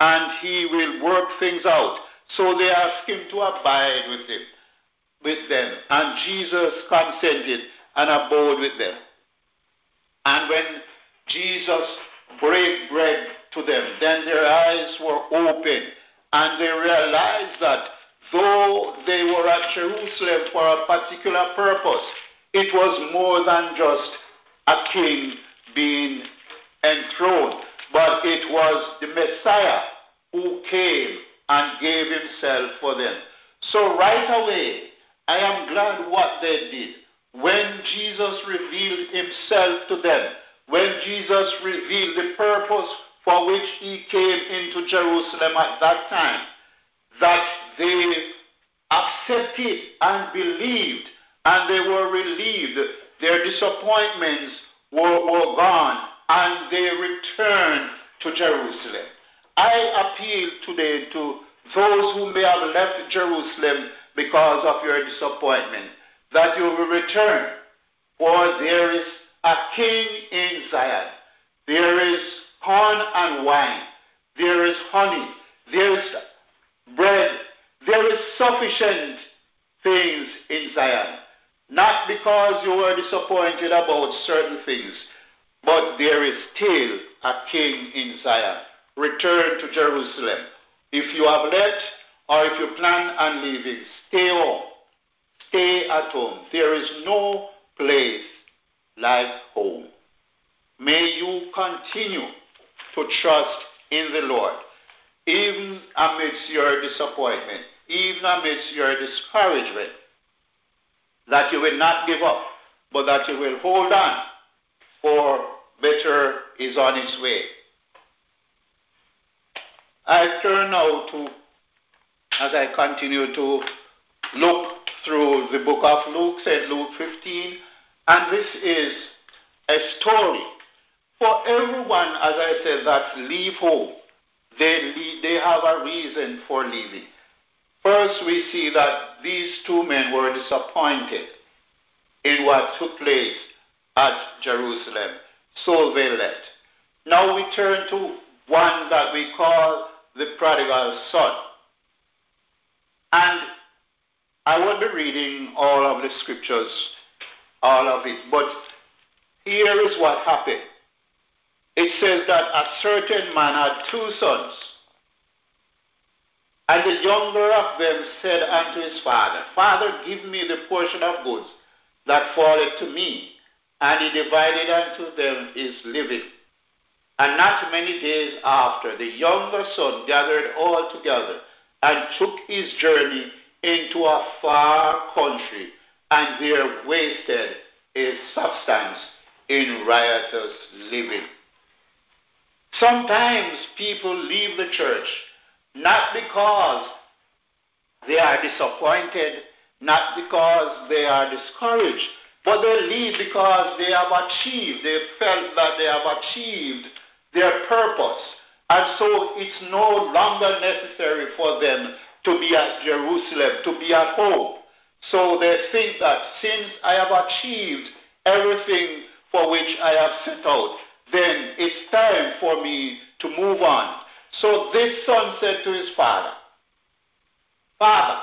and he will work things out. So they asked him to abide with them. And Jesus consented and abode with them. And when Jesus break bread to them, then their eyes were opened, and they realized that though they were at Jerusalem for a particular purpose, it was more than just a king being enthroned, but it was the Messiah who came and gave himself for them. So right away, I am glad what they did. When Jesus revealed himself to them, when Jesus revealed the purpose for which he came into Jerusalem at that time, that they accepted and believed, and they were relieved. Their disappointments were gone, and they returned to Jerusalem. I appeal today to those who may have left Jerusalem because of your disappointment, that you will return, for there is a king in Zion. There is corn and wine. There is honey. There is bread. There is sufficient things in Zion. Not because you were disappointed about certain things, but there is still a king in Zion. Return to Jerusalem. If you have left, or if you plan on leaving, stay home. Stay at home. There is no place like home. May you continue to trust in the Lord, even amidst your disappointment, even amidst your discouragement, that you will not give up, but that you will hold on, for better is on its way. I turn now to, as I continue to look through the book of Luke, St. Luke 15, and this is a story for everyone, as I said, that leave home. They have a reason for leaving. First, we see that these two men were disappointed in what took place at Jerusalem, so they left. Now we turn to one that we call the prodigal son. And I won't be reading all of the scriptures, all of it, but here is what happened. It says that a certain man had 2 sons. And the younger of them said unto his father, Father, give me the portion of goods that falleth to me. And he divided unto them his living. And not many days after, the younger son gathered all together and took his journey into a far country, and there wasted his substance in riotous living. Sometimes people leave the church not because they are disappointed, not because they are discouraged, but they leave because they have achieved, they felt that they have achieved their purpose. And so it's no longer necessary for them to be at Jerusalem, to be at home. So they think that since I have achieved everything for which I have set out, then it's time for me to move on. So this son said to his father, Father,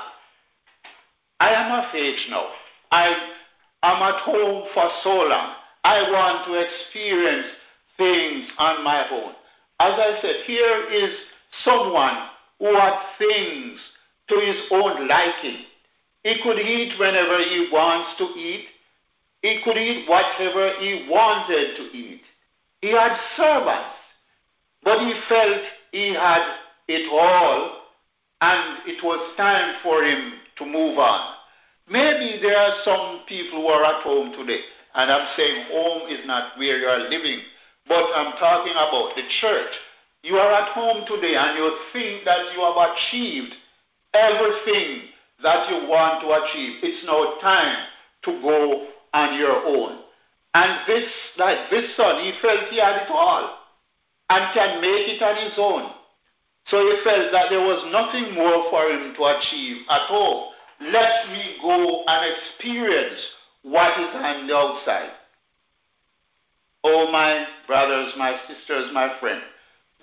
I am of age now. I am at home for so long. I want to experience things on my own. As I said, here is someone who had things to his own liking. He could eat whenever he wants to eat. He could eat whatever he wanted to eat. He had servants, but he felt he had it all, and it was time for him to move on. Maybe there are some people who are at home today, and I'm saying home is not where you are living, but I'm talking about the church. You are at home today, and you think that you have achieved everything that you want to achieve. It's now time to go on your own. And this son, he felt he had it all and can make it on his own. So he felt that there was nothing more for him to achieve at all. Let me go and experience what is on the outside. Oh, my brothers, my sisters, my friends,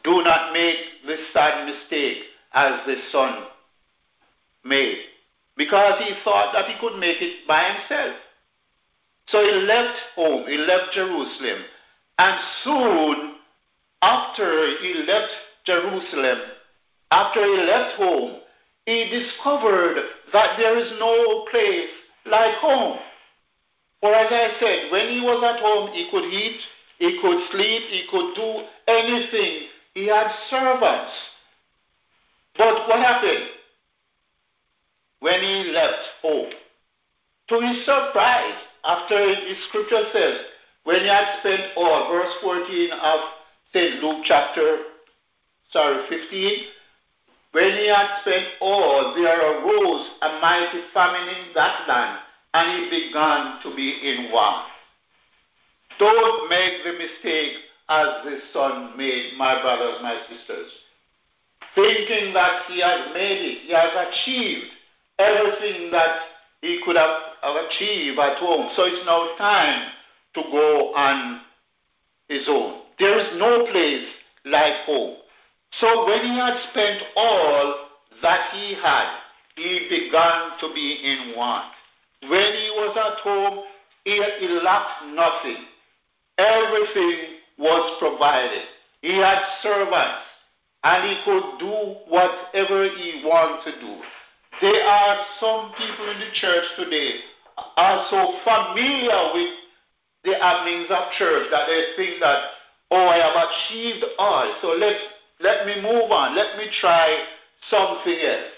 do not make the sad mistake as the son made, because he thought that he could make it by himself. So he left home, he left Jerusalem, and soon after he left Jerusalem, after he left home, he discovered that there is no place like home. For as I said, when he was at home, he could eat, he could sleep, he could do anything. He had servants. But what happened when he left home? To his surprise, after the scripture says, when he had spent all, verse 14 of St. Luke chapter 15, when he had spent all, there arose a mighty famine in that land, and he began to be in want. Don't make the mistake as the son made, my brothers, my sisters, thinking that he has made it, he has achieved everything that he could have achieved at home. So it's now time to go on his own. There is no place like home. So when he had spent all that he had, he began to be in want. When he was at home, he lacked nothing. Everything was provided. He had servants, and he could do whatever he wanted to do. There are some people in the church today are so familiar with the happenings of church that they think that, oh, I have achieved all, so let me move on. Let me try something else.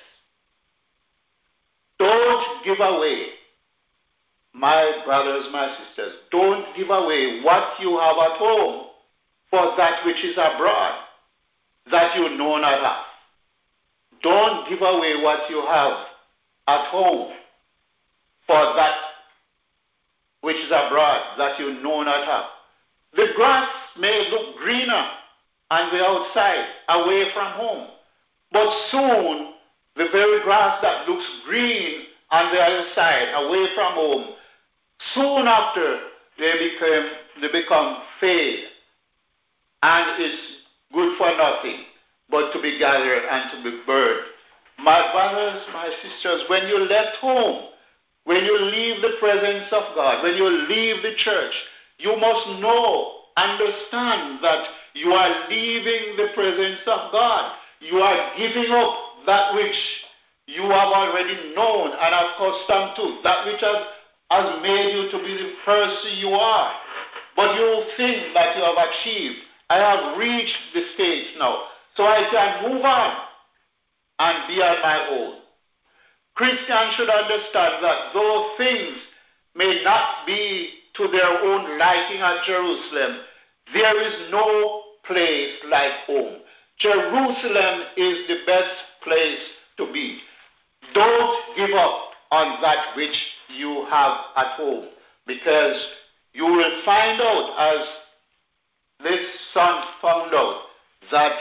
Don't give away, my brothers, my sisters, don't give away what you have at home for that which is abroad, that you know not of. Don't give away what you have at home for that which is abroad, that you know not of. The grass may look greener on the outside, away from home, but soon the very grass that looks green on the other side, away from home, soon after they become fade, and is good for nothing but to be gathered and to be burned. My brothers, my sisters, when you left home, when you leave the presence of God, when you leave the church, you must know, understand that you are leaving the presence of God. You are giving up that which you have already known and accustomed to, that which has made you to be the person you are. But you think that you have achieved. I have reached the stage now, so I can move on and be on my own. Christians should understand that though things may not be to their own liking at Jerusalem, there is no place like home. Jerusalem is the best place to be. Don't give up on that which you have at home, because you will find out, as this son found out, that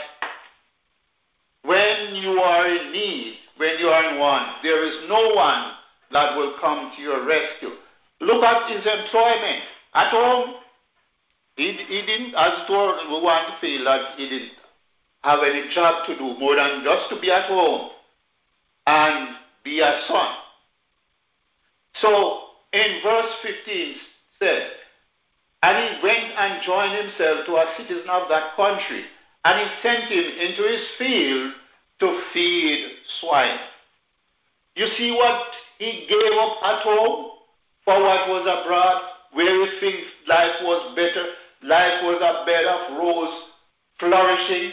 when you are in need, when you are in want, there is no one that will come to your rescue. Look at his employment. At home, he didn't, as it were, we want to feel that he didn't have any job to do more than just to be at home and be a son. So, in verse 15 said, and he went and joined himself to a citizen of that country, and he sent him into his field to feed swine. You see what he gave up at home for what was abroad, where he thinks life was better, life was a bed of rose flourishing.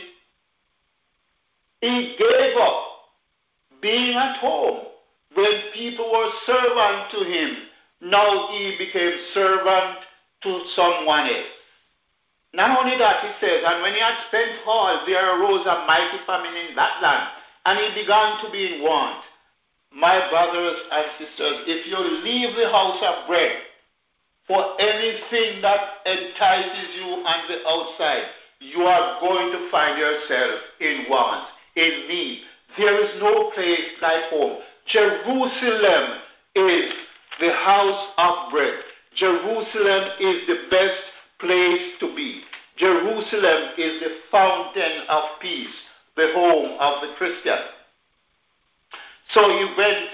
He gave up being at home when people were servant to him. Now he became servant to someone else. Not only that, he says, and when he had spent all, there arose a mighty famine in that land, and he began to be in want. My brothers and sisters, if you leave the house of bread for anything that entices you on the outside, you are going to find yourself in want, in need. There is no place like home. Jerusalem is the house of bread. Jerusalem is the best place to be. Jerusalem is the fountain of peace, the home of the Christian. So he went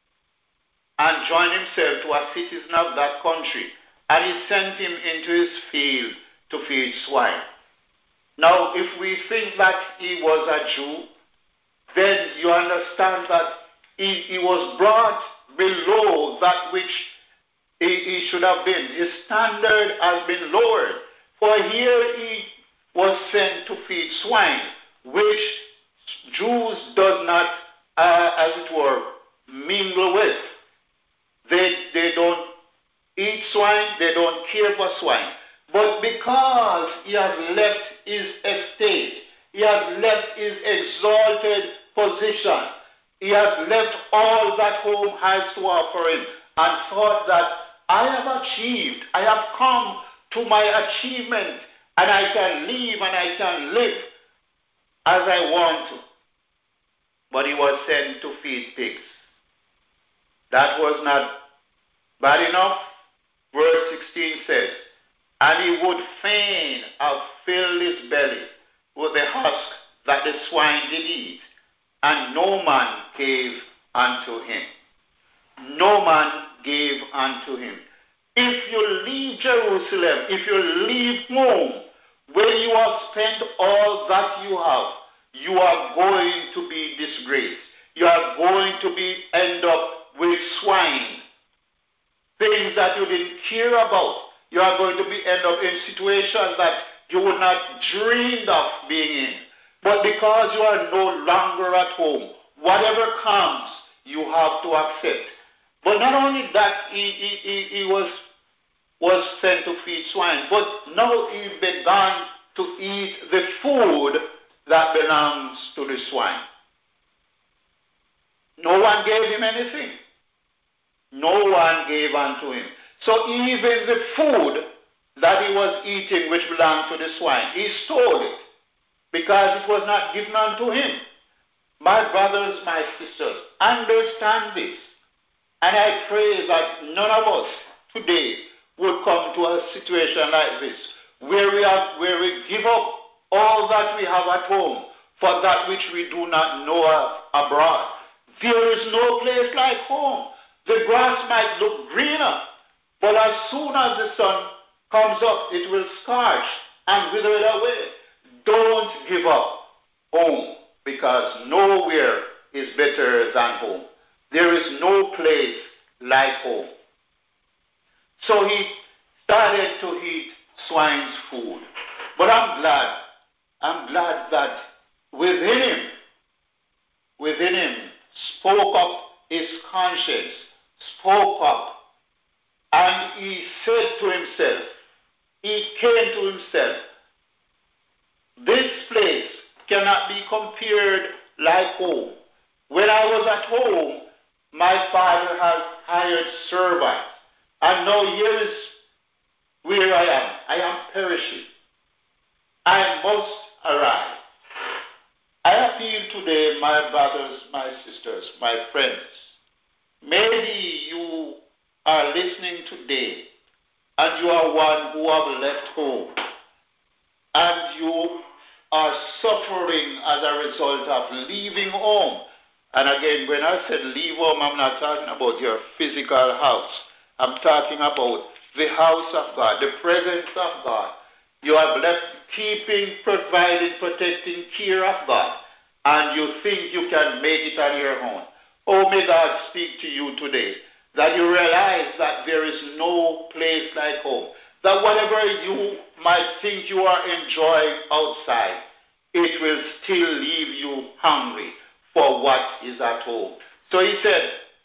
and joined himself to a citizen of that country, and he sent him into his field to feed swine. Now, if we think that he was a Jew, then you understand that he was brought below that which he should have been. His standard has been lowered. For here he was sent to feed swine, which Jews does not, as it were, mingle with. They don't eat swine, they don't care for swine. But because he has left his estate, he has left his exalted position, he has left all that home has to offer him, and thought that I have achieved, I have come to my achievement, and I can live and I can live as I want to. But he was sent to feed pigs. That was not bad enough. Verse 16 says, and he would fain have filled his belly with the husk that the swine did eat, and no man gave unto him. No man gave unto him. If you leave Jerusalem, if you leave home, when you have spent all that you have, you are going to be disgraced. You are going to end up with swine. Things that you didn't care about. You are going to end up in situations that you would not dreamed of being in. But because you are no longer at home, whatever comes, you have to accept. But not only that, he was sent to feed swine, but now he began to eat the food that belongs to the swine. No one gave him anything. No one gave unto him. So even the food that he was eating, which belonged to the swine, he stole it because it was not given unto him. My brothers, my sisters, understand this. And I pray that none of us today would come to a situation like this, where we give up all that we have at home for that which we do not know of abroad. There is no place like home. The grass might look greener, but as soon as the sun comes up, it will scorch and wither it away. Don't give up home, because nowhere is better than home. There is no place like home. So he started to eat swine's food. But I'm glad that within him spoke up his conscience, spoke up, and he said to himself, he came to himself, this place cannot be compared like home. When I was at home, my father has hired servants, and now here is where I am. I am perishing. I must arise. I appeal today, my brothers, my sisters, my friends. Maybe you are listening today, and you are one who have left home, and you are suffering as a result of leaving home. And again, when I said leave home, I'm not talking about your physical house. I'm talking about the house of God, the presence of God. You have left keeping, providing, protecting care of God, and you think you can make it on your own. Oh, may God speak to you today, that you realize that there is no place like home, that whatever you might think you are enjoying outside, it will still leave you hungry for what is at home. So he said,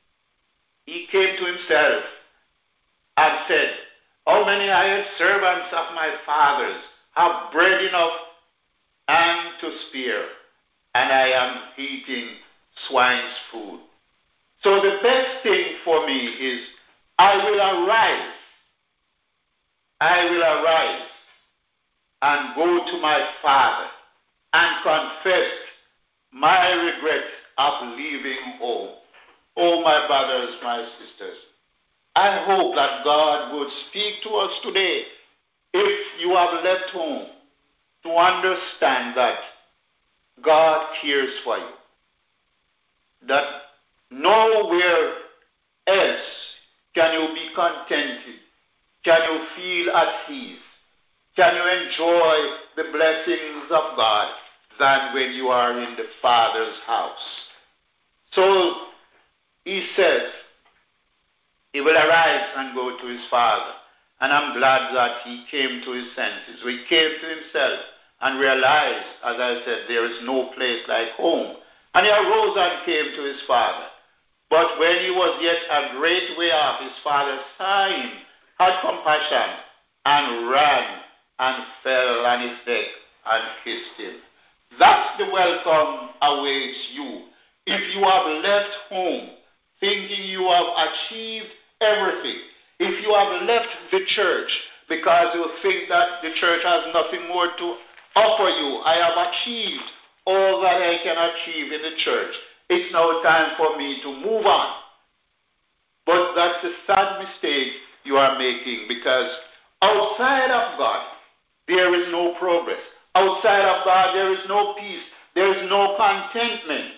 he came to himself and said, how many hired servants of my father's have bread enough and to spare, and I am eating swine's food. So the best thing for me is I will arise and go to my father and confess my regret of leaving home. Oh, my brothers, my sisters, I hope that God would speak to us today. If you have left home, to understand that God cares for you. That nowhere else can you be contented, can you feel at ease, can you enjoy the blessings of God than when you are in the Father's house. So he says he will arise and go to his Father. And I'm glad that he came to his senses. He came to himself and realized, as I said, there is no place like home. And he arose and came to his Father. But when he was yet a great way off, his father saw him, had compassion, and ran and fell on his neck and kissed him. That's the welcome awaits you. If you have left home thinking you have achieved everything, if you have left the church because you think that the church has nothing more to offer you, I have achieved all that I can achieve in the church. It's now time for me to move on. But that's a sad mistake you are making, because outside of God, there is no progress. Outside of God, there is no peace. There is no contentment.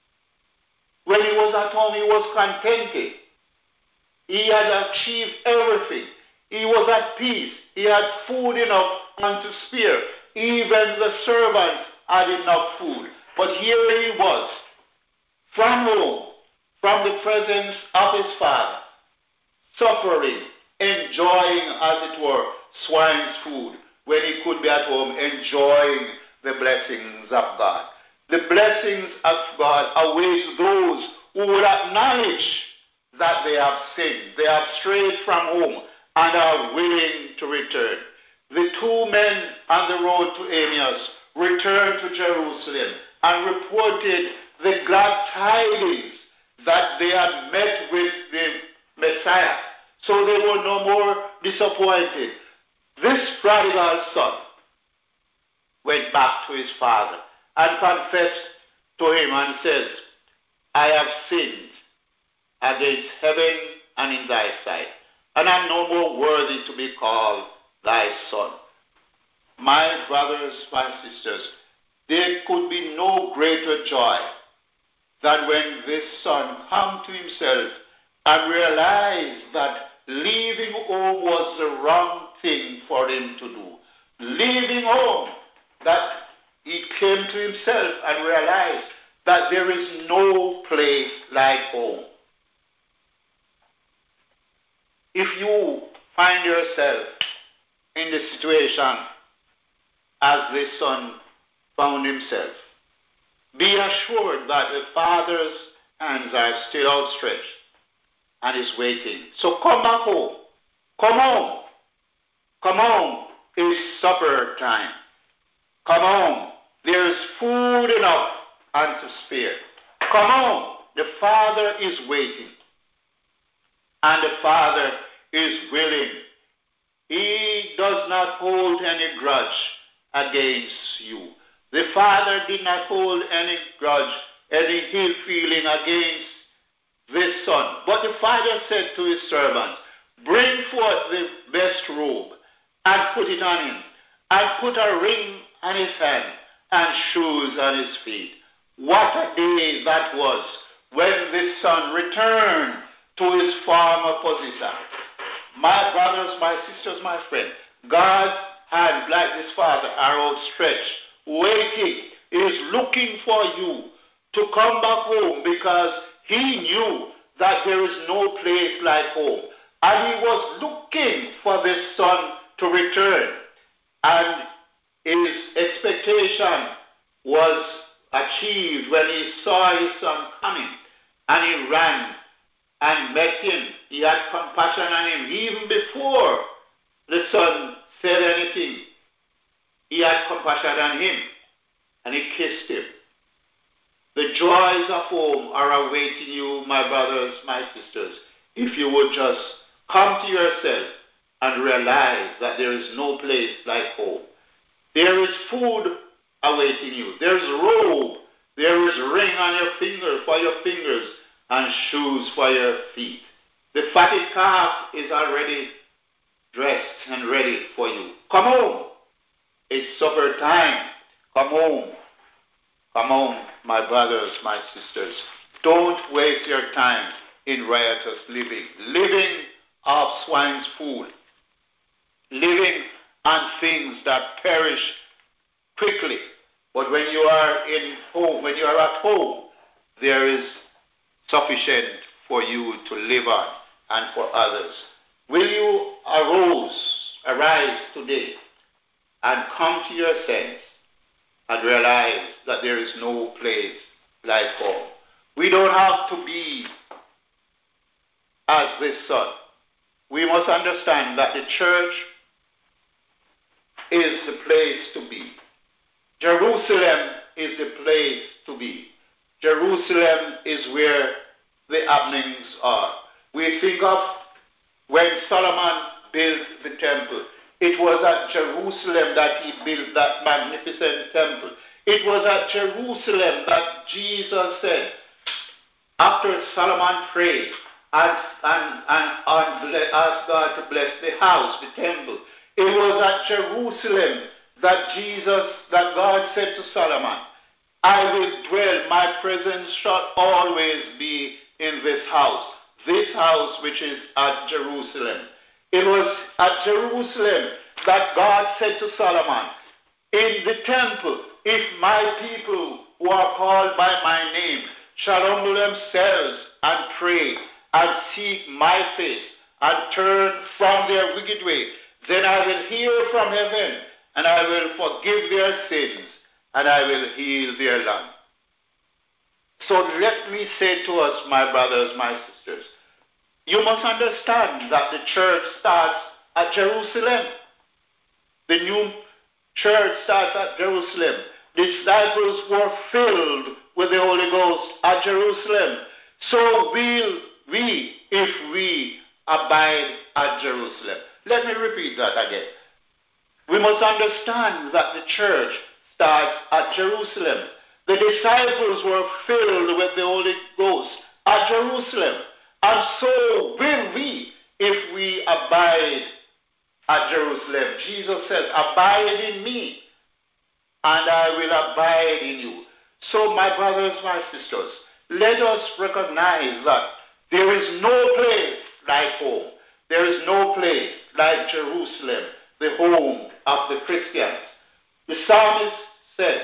When he was at home, he was contented. He had achieved everything. He was at peace. He had food enough and to spare. Even the servants had enough food. But here he was, from home, from the presence of his father, suffering, enjoying, as it were, swine's food, when he could be at home enjoying the blessings of God. The blessings of God await those who will acknowledge that they have sinned, they have strayed from home, and are willing to return. The two men on the road to Emmaus returned to Jerusalem and reported the glad tidings that they had met with the Messiah. So they were no more disappointed. This prodigal son went back to his father and confessed to him and said, I have sinned against heaven and in thy sight, and I'm no more worthy to be called thy son. My brothers, my sisters, there could be no greater joy than when this son come to himself and realized that leaving home was the wrong thing for him to do. Leaving home, that he came to himself and realized that there is no place like home. If you find yourself in the situation as this son found himself, be assured that the Father's hands are still outstretched and is waiting. So come back home. Come home. Come home. It's supper time. Come home. There is food enough and to spare. Come home. The Father is waiting. And the Father is willing. He does not hold any grudge against you. The Father did not hold any grudge, any ill feeling against this son. But the Father said to his servants, bring forth the best robe and put it on him, and put a ring on his hand and shoes on his feet. What a day that was when this son returned to his former position. My brothers, my sisters, my friends, God's hands, like this Father, are outstretched, waiting. He is looking for you to come back home, because he knew that there is no place like home. And he was looking for this son to return. And his expectation was achieved when he saw his son coming. And he ran and met him. He had compassion on him. Even before the son said anything, he had compassion on him. And he kissed him. The joys of home are awaiting you, my brothers, my sisters, if you would just come to yourself and realize that there is no place like home. There is food awaiting you. There is robe. There is ring on your finger for your fingers and shoes for your feet. The fatted calf is already dressed and ready for you. Come home. It's supper time. Come home. Come home, my brothers, my sisters. Don't waste your time in riotous living off swine's food, living on things that perish quickly. But when you are when you are at home, there is sufficient for you to live on and for others. Will you arise today and come to your sense and realize that there is no place like home? We don't have to be as this son. We must understand that the church is the place to be. Jerusalem is the place to be. Jerusalem is where the happenings are. We think of when Solomon built the temple. It was at Jerusalem that he built that magnificent temple. It was at Jerusalem that Jesus said, after Solomon prayed, asked God to bless the house, the temple. It was at Jerusalem that God said to Solomon, I will dwell, my presence shall always be in this house which is at Jerusalem. It was at Jerusalem that God said to Solomon, in the temple, if my people who are called by my name shall humble themselves and pray and seek my face and turn from their wicked way, then I will hear from heaven and I will forgive their sins and I will heal their land. So let me say to us, my brothers, my sisters, you must understand that the church starts at Jerusalem. The new church starts at Jerusalem. The disciples were filled with the Holy Ghost at Jerusalem. So will we, if we abide at Jerusalem. Let me repeat that again. We must understand that the church starts at Jerusalem. The disciples were filled with the Holy Ghost at Jerusalem. And so will we if we abide at Jerusalem. Jesus says, abide in me and I will abide in you. So my brothers, my sisters, let us recognize that there is no place like home. There is no place like Jerusalem, the home of the Christians. The psalmist said,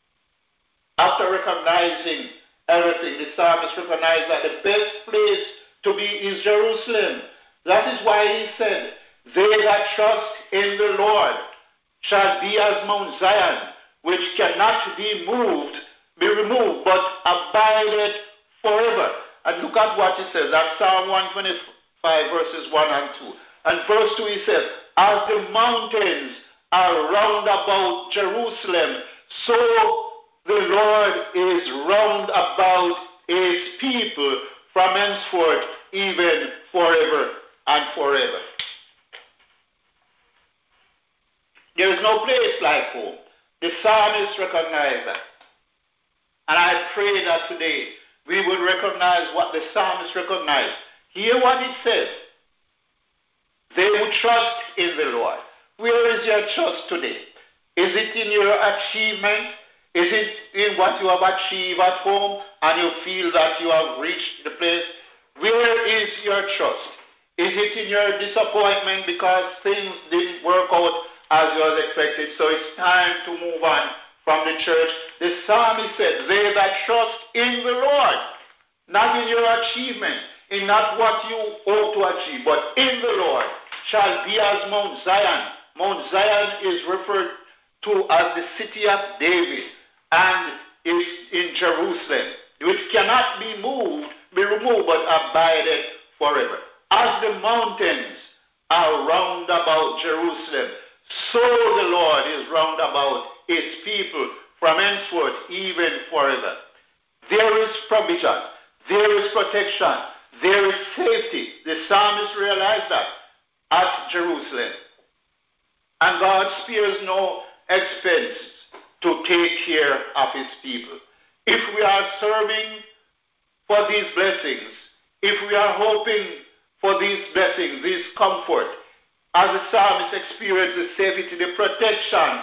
after recognizing everything, the psalmist recognized that the best place to be is Jerusalem. That is why he said, they that trust in the Lord shall be as Mount Zion, which cannot be removed, but abideth forever. And look at what he says. That's Psalm 125, verses 1 and 2. And verse 2 he says, as the mountains are round about Jerusalem, so the Lord is round about his people from henceforth, even forever and forever. There is no place like home. The psalmist recognized that. And I pray that today we will recognize what the psalmist recognized. Hear what it says. They who trust in the Lord. Where is your trust today? Is it in your achievement? Is it in what you have achieved at home and you feel that you have reached the place? Where is your trust? Is it in your disappointment because things didn't work out as you was expected? So it's time to move on from the church. The psalmist said, they that trust in the Lord, not in your achievement, in not what you ought to achieve, but in the Lord, shall be as Mount Zion. Mount Zion is referred to as the city of David, and it's in Jerusalem, which cannot be removed, but abideth forever. As the mountains are round about Jerusalem, so the Lord is round about his people from henceforth, even forever. There is provision, there is protection, there is safety. The psalmist realized that at Jerusalem. And God spares no expense to take care of his people. If we are serving for these blessings, if we are hoping for these blessings, this comfort, as the psalmist experienced the safety, the protection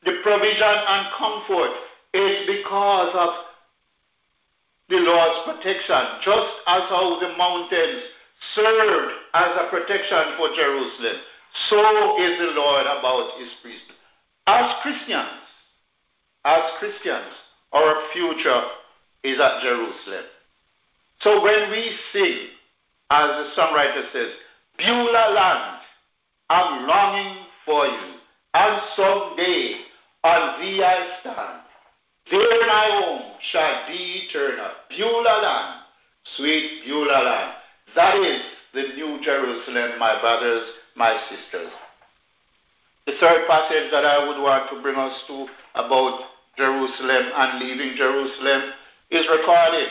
the provision and comfort is because of the Lord's protection, just as how the mountains served as a protection for Jerusalem, so is the Lord about his people. As Christians, our future is at Jerusalem. So when we sing, as the songwriter says, Beulah land, I'm longing for you, and someday on thee I stand. There my home shall be eternal. Beulah land, sweet Beulah land. That is the new Jerusalem, my brothers, my sisters. The third passage that I would want to bring us to about Jerusalem and leaving Jerusalem is recorded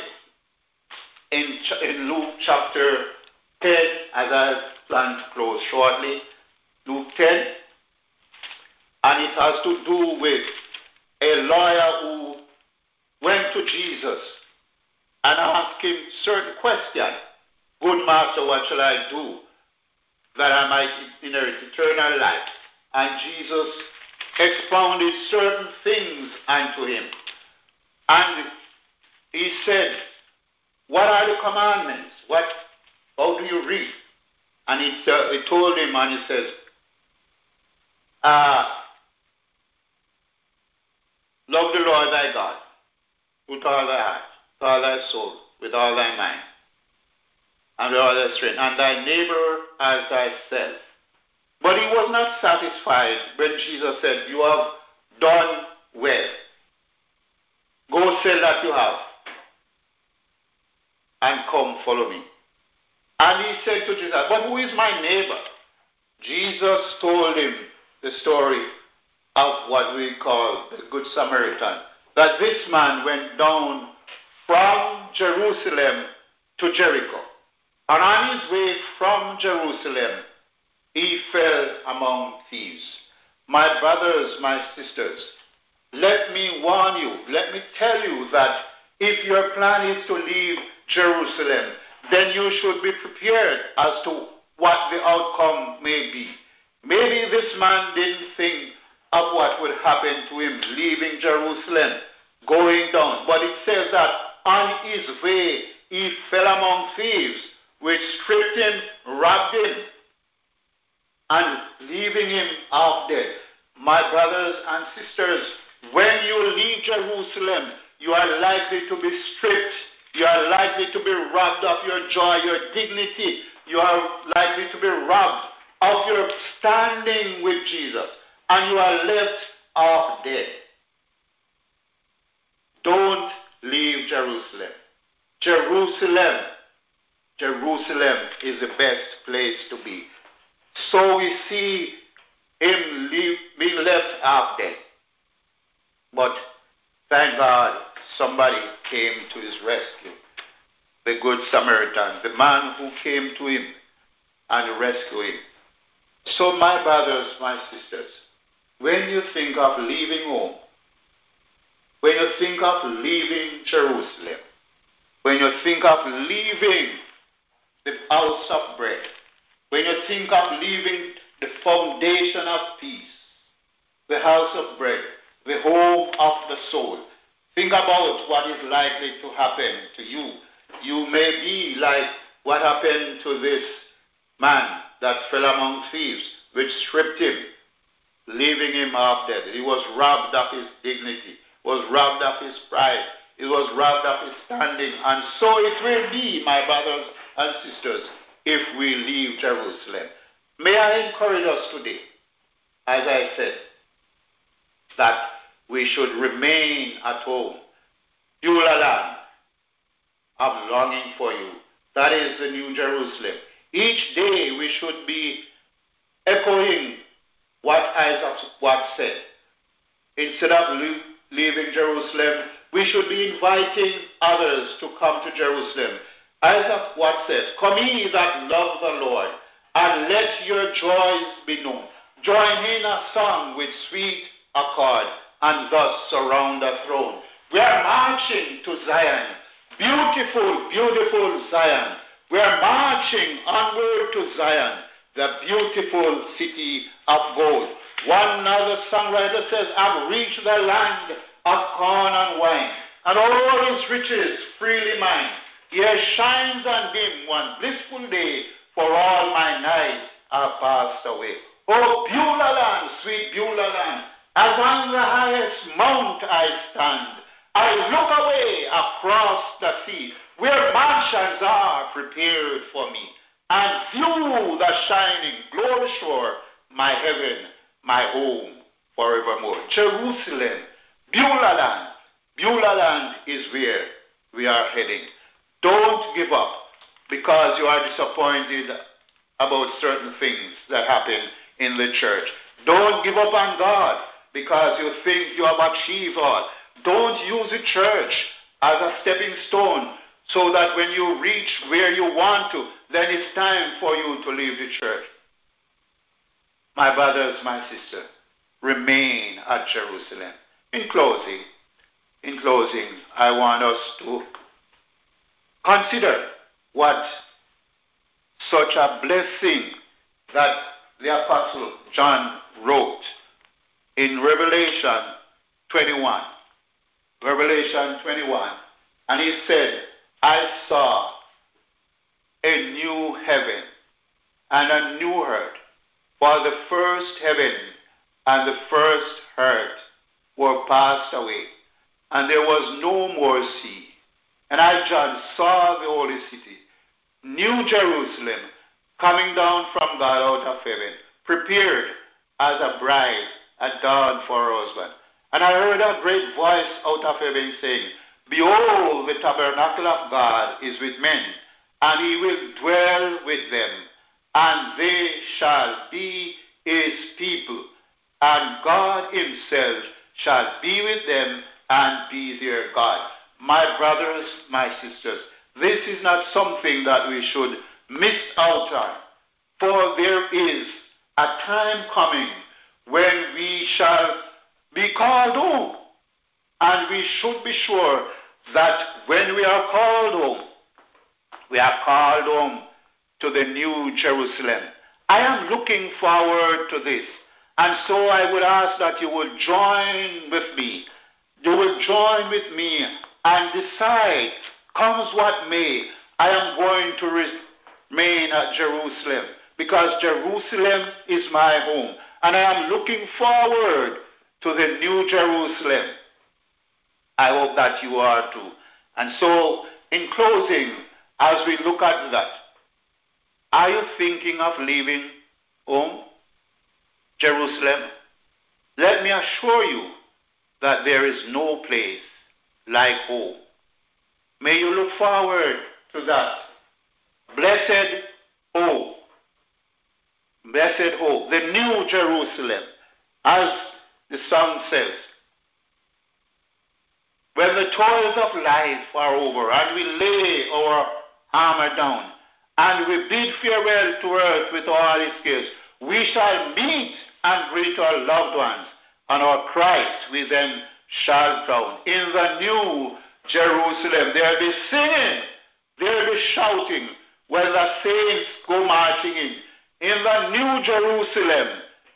in Luke chapter 10, as I plan to close shortly. Luke 10, and it has to do with a lawyer who went to Jesus and asked him certain questions. Good master, what shall I do that I might inherit eternal life? And Jesus expounded certain things unto him. And he said, what are the commandments? How do you read? And he told him, and he says, love the Lord thy God with all thy heart, with all thy soul, with all thy mind, and with all thy strength, and thy neighbor as thyself. But he was not satisfied when Jesus said, you have done well. Go sell that you have and come follow me. And he said to Jesus, but who is my neighbor? Jesus told him the story of what we call the Good Samaritan, that this man went down from Jerusalem to Jericho. And on his way from Jerusalem, he fell among thieves. My brothers, my sisters, let me warn you, let me tell you that if your plan is to leave Jerusalem, then you should be prepared as to what the outcome may be. Maybe this man didn't think of what would happen to him leaving Jerusalem, going down. But it says that on his way, he fell among thieves, which stripped him, robbed him, and leaving him half dead. My brothers and sisters, when you leave Jerusalem, you are likely to be stripped. You are likely to be robbed of your joy, your dignity. You are likely to be robbed of your standing with Jesus. And you are left half dead. Don't leave Jerusalem. Jerusalem is the best place to be. So we see him being left half dead. But thank God somebody came to his rescue. The Good Samaritan, the man who came to him and rescued him. So my brothers, my sisters, when you think of leaving home, when you think of leaving Jerusalem, when you think of leaving the house of bread, when you think of leaving the foundation of peace, the house of bread, the home of the soul, think about what is likely to happen to you. You may be like what happened to this man that fell among thieves, which stripped him, leaving him half dead. He was robbed of his dignity, was robbed of his pride, he was robbed of his standing. And so it will be, my brothers and sisters, if we leave Jerusalem. May I encourage us today, as I said, that we should remain at home. Beulah land, I'm longing for you. That is the new Jerusalem. Each day we should be echoing what Isaac said. Instead of leaving Jerusalem, we should be inviting others to come to Jerusalem. Isaac said, come ye that love the Lord, and let your joys be known. Join in a song with sweet accord, and thus surround the throne. We are marching to Zion. Beautiful, beautiful Zion. We are marching onward to Zion. the beautiful city of gold. One other songwriter says, I've reached the land of corn and wine, and all its riches freely mine. Here shines and dim one blissful day, for all my nights are passed away. Oh, Beulah land, sweet Beulah land, as on the highest mount I stand, I look away across the sea, where mansions are prepared for me, and view the shining glory shore, my heaven, my home forevermore. Jerusalem, Beulah land is where we are heading. Don't give up because you are disappointed about certain things that happen in the church. Don't give up on God because you think you have achieved all. Don't use the church as a stepping stone so that when you reach where you want to, then it's time for you to leave the church. My brothers, my sisters, remain at Jerusalem. In closing, I want us to consider what such a blessing that the Apostle John wrote in Revelation 21. Revelation 21. And he said, I saw a new heaven and a new earth, for the first heaven and the first earth were passed away, and there was no more sea. And I, John, saw the holy city, New Jerusalem, coming down from God out of heaven, prepared as a bride adorned for her husband. And I heard a great voice out of heaven saying, Behold, the tabernacle of God is with men, and he will dwell with them, and they shall be his people, and God himself shall be with them and be their God. My brothers, my sisters, this is not something that we should miss out on, for there is a time coming when we shall be called home, and we should be sure that when we are called home, we are called home to the New Jerusalem. I am looking forward to this, and so I would ask that you will join with me. You will join with me and decide, comes what may, I am going to remain at Jerusalem, because Jerusalem is my home, and I am looking forward to the New Jerusalem. I hope that you are too. And so, in closing, as we look at that, are you thinking of leaving home, Jerusalem? Let me assure you that there is no place like home. May you look forward to that. Blessed hope. Blessed hope. The New Jerusalem, as the song says. When the toils of life are over and we lay our armor down and we bid farewell to earth with all its gifts, we shall meet and greet our loved ones, and our Christ with them shall crown. In the New Jerusalem, there will be singing, there will be shouting when the saints go marching in. In the New Jerusalem,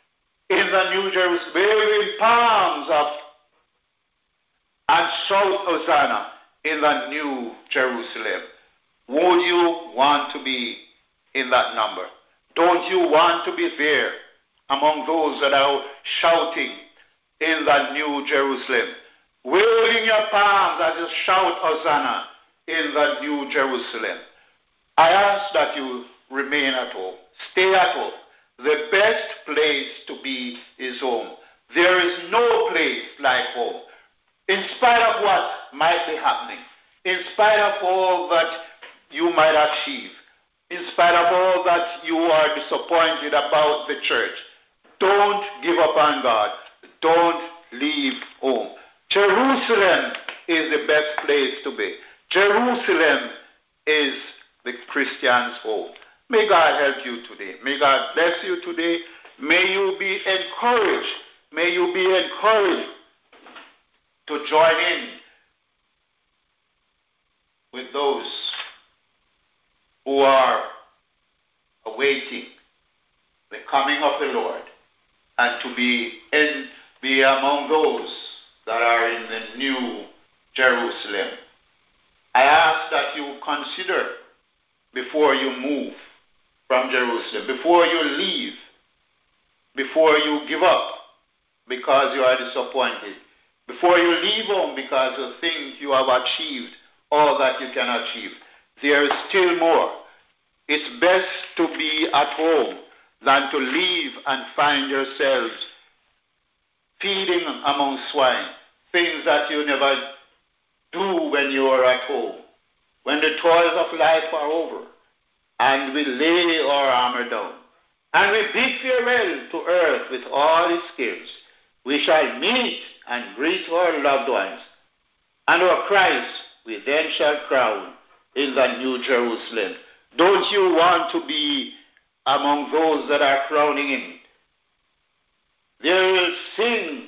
waving palms of and shout Hosanna in the New Jerusalem. Would you want to be in that number? Don't you want to be there among those that are shouting in the New Jerusalem, waving your palms as you shout Hosanna in the New Jerusalem? I ask that you remain at home. Stay at home. The best place to be is home. There is no place like home. In spite of what might be happening, in spite of all that you might achieve, in spite of all that you are disappointed about the church, don't give up on God. Don't leave home. Jerusalem is the best place to be. Jerusalem is the Christian's home. May God help you today. May God bless you today. May you be encouraged. May you be encouraged to join in with those who are awaiting the coming of the Lord, and to be among those that are in the new Jerusalem. I ask that you consider before you move from Jerusalem, before you leave, before you give up because you are disappointed, before you leave home because you think you have achieved all that you can achieve. There is still more. It's best to be at home than to leave and find yourselves feeding among swine, things that you never do when you are at home. When the toils of life are over, and we lay our armor down, and we bid farewell to earth with all its cares, we shall meet and greet our loved ones, and our Christ we then shall crown in the new Jerusalem. Don't you want to be among those that are crowning him? They will sing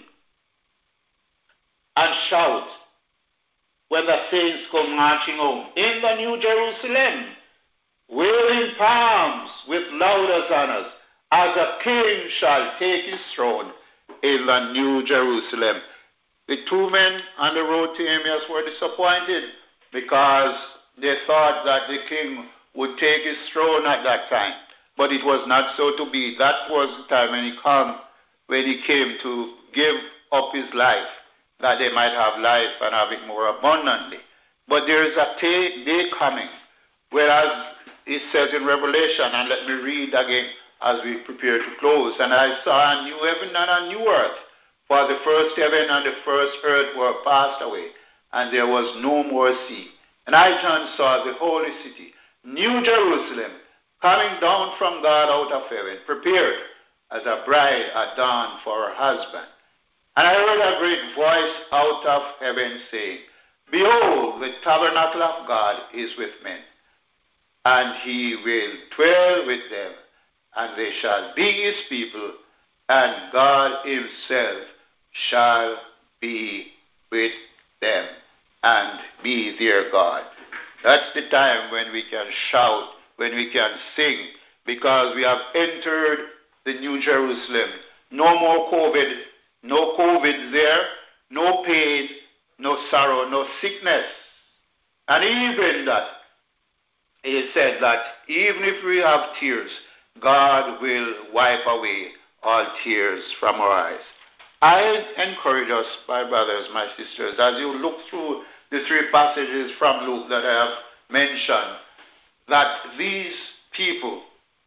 and shout when the saints come marching home in the new Jerusalem, waving palms with loud hosannas, as a king shall take his throne in the new Jerusalem. The two men on the road to Emmaus were disappointed because they thought that the king would take his throne at that time. But it was not so to be. That was the time when he came to give up his life, that they might have life and have it more abundantly. But there is a day coming, whereas it says in Revelation, and let me read again as we prepare to close, and I saw a new heaven and a new earth, for the first heaven and the first earth were passed away, and there was no more sea. And I, John, saw the holy city, New Jerusalem, coming down from God out of heaven, prepared as a bride adorned for her husband. And I heard a great voice out of heaven saying, Behold, the tabernacle of God is with men, and he will dwell with them, and they shall be his people, and God himself shall be with them and be their God. That's the time when we can shout, when we can sing, because we have entered the new Jerusalem. No more COVID, no COVID there, no pain, no sorrow, no sickness. And even that, he said that even if we have tears, God will wipe away all tears from our eyes. I encourage us, my brothers, my sisters, as you look through the three passages from Luke that I have mentioned, that these people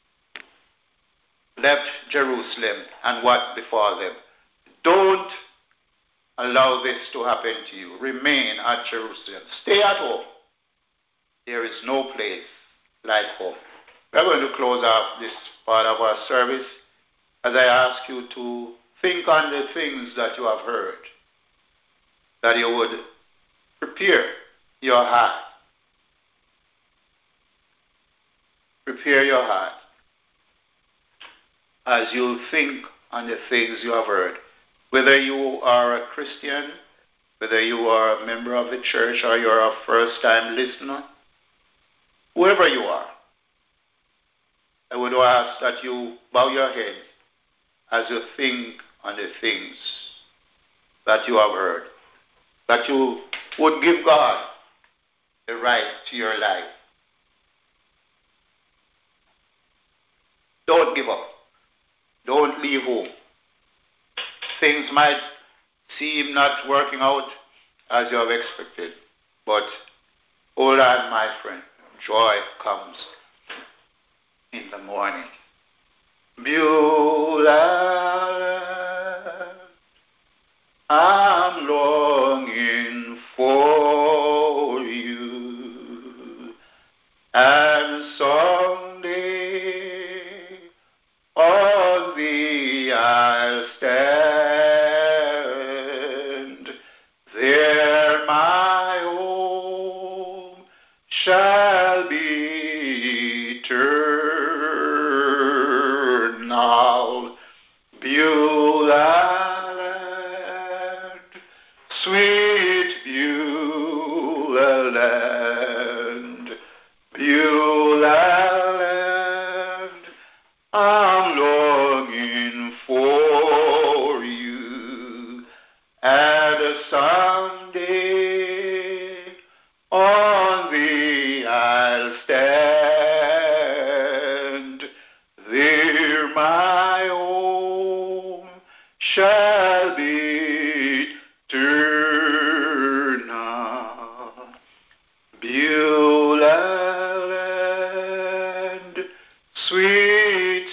left Jerusalem and what before them. Don't allow this to happen to you. Remain at Jerusalem. Stay at home. There is no place like home. We're going to close off this part of our service as I ask you to think on the things that you have heard, that you would prepare your heart. Prepare your heart as you think on the things you have heard. Whether you are a Christian, whether you are a member of the church, or you're a first-time listener, whoever you are, I would ask that you bow your head as you think on the things that you have heard, that you would give God the right to your life. Don't give up. Don't leave home. Things might seem not working out as you have expected, but hold on, my friend. Joy comes in the morning. Beulah, I'm longing for you, and someday on thee I'll stand. There my home shall be eternal. Beulah land, sweet Beulah land, Beulah land, I'm Lord. and someday on thee I'll stand. There my home shall be eternal. Beulah land, sweet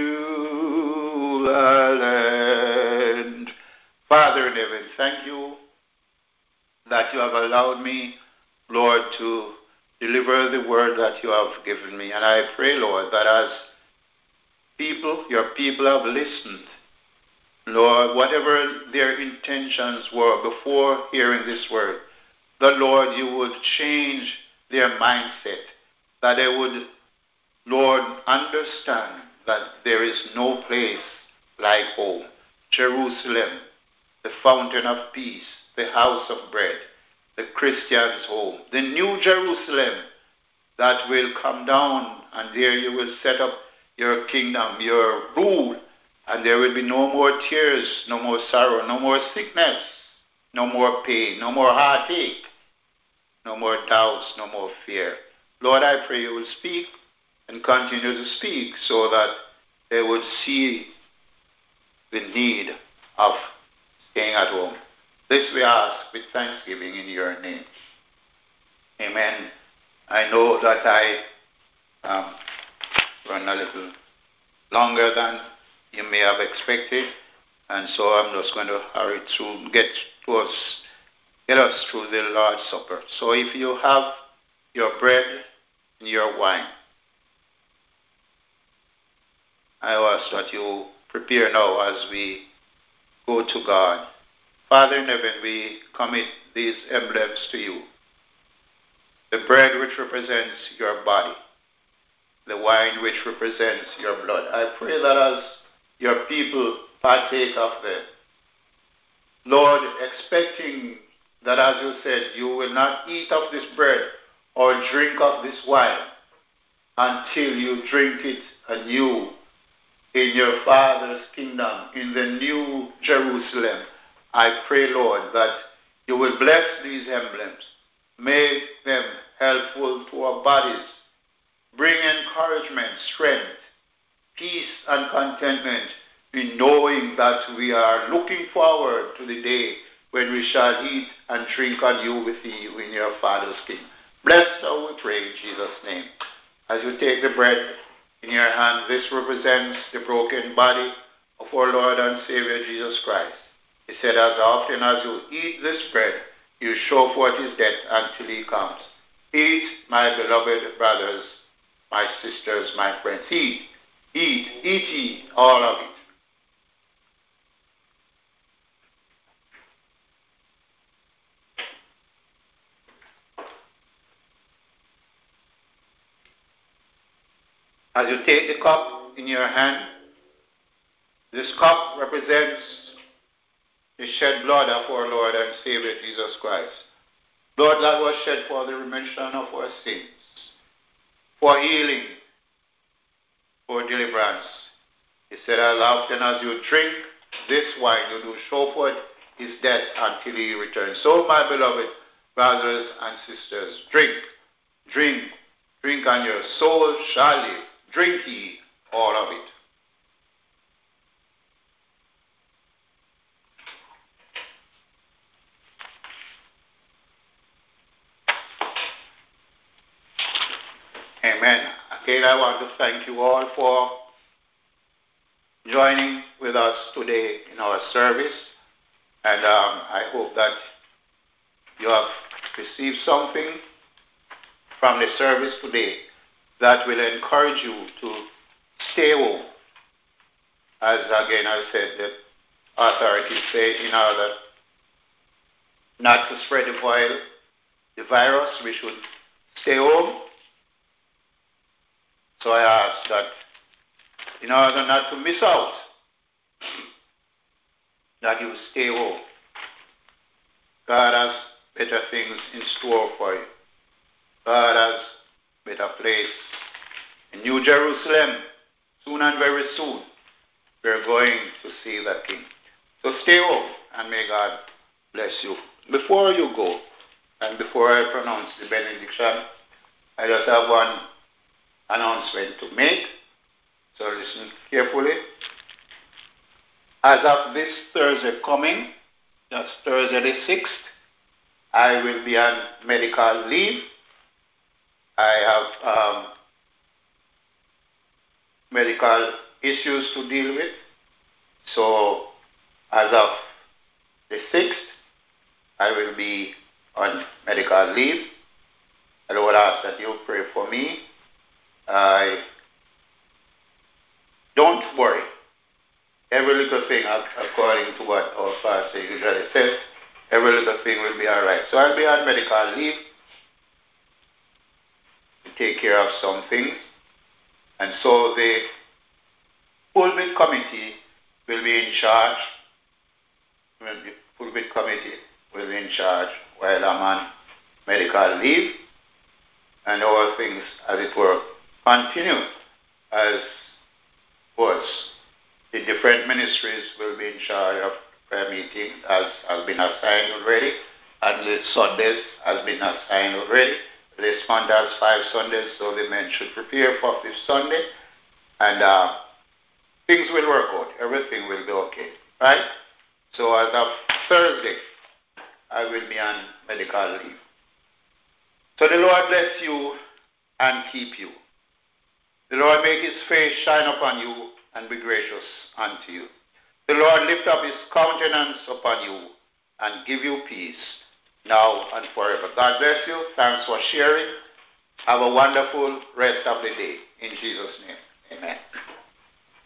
Beulah land. Father in heaven, thank you that you have allowed me, Lord, to deliver the word that you have given me. And I pray, Lord, that as people, your people have listened, Lord, whatever their intentions were before hearing this word, that, Lord, you would change their mindset, that they would, Lord, understand that there is no place like home. Jerusalem, the fountain of peace, the house of bread, the Christian's home, the new Jerusalem that will come down, and there you will set up your kingdom, your rule, and there will be no more tears, no more sorrow, no more sickness, no more pain, no more heartache, no more doubts, no more fear. Lord, I pray you will speak and continue to speak so that they would see the need of staying at home. This we ask with thanksgiving in your name. Amen. I know that I run a little longer than you may have expected, and so I'm just going to hurry through, get us through the Lord's Supper. So if you have your bread and your wine, I ask that you prepare now as we go to God. Father in heaven, we commit these emblems to you. The bread which represents your body, the wine which represents your blood. I pray that as your people partake of them, Lord, expecting that, as you said, you will not eat of this bread or drink of this wine until you drink it anew in your Father's kingdom, in the new Jerusalem. I pray, Lord, that you will bless these emblems, make them helpful to our bodies, bring encouragement, strength, peace, and contentment in knowing that we are looking forward to the day when we shall eat and drink on you with you in your Father's kingdom. Bless thou, we pray, in Jesus' name. As you take the bread in your hand, this represents the broken body of our Lord and Savior Jesus Christ. He said, as often as you eat this bread, you show forth his death until he comes. Eat, my beloved brothers, my sisters, my friends. Eat, eat ye all of it. As you take the cup in your hand, this cup represents the shed blood of our Lord and Savior Jesus Christ. Blood that was shed for the remission of our sins, for healing, for deliverance. He said, as often as you drink this wine, you do show forth his death until he returns. So, my beloved brothers and sisters, drink, drink, drink, and your soul shall live. Drink ye all of it. Amen. Again, I want to thank you all for joining with us today in our service. And I hope that you have received something from the service today that will encourage you to stay home. As again I said, the authorities say in order not to spread the virus, we should stay home. So I ask that in order not to miss out, that you stay home. God has better things in store for you. God has better place. In New Jerusalem, soon and very soon, we're going to see the King. So stay home, and may God Bless you. Before you go, and before I pronounce the benediction, I just have one announcement to make. So listen carefully. As of this Thursday coming, that's Thursday the 6th, I will be on medical leave. I have medical issues to deal with. So as of the 6th, I will be on medical leave. I would ask that you pray for me. Don't worry. Every little thing, according to what our pastor usually says, every little thing will be all right. So I'll be on medical leave to take care of some things. And so the pulpit committee will be in charge. The pulpit committee will be in charge while I'm on medical leave. And all things, as it were, continue as was. The different ministries will be in charge of prayer meetings as has been assigned already, and the Sundays has been assigned already. This month has 5 Sundays, so the men should prepare for 5th Sunday, and things will work out. Everything will be okay, right? So as of Thursday, I will be on medical leave. So the Lord bless you and keep you. The Lord make his face shine upon you and be gracious unto you. The Lord lift up his countenance upon you and give you peace now and forever. God bless you. Thanks for sharing. Have a wonderful rest of the day. In Jesus' name, amen.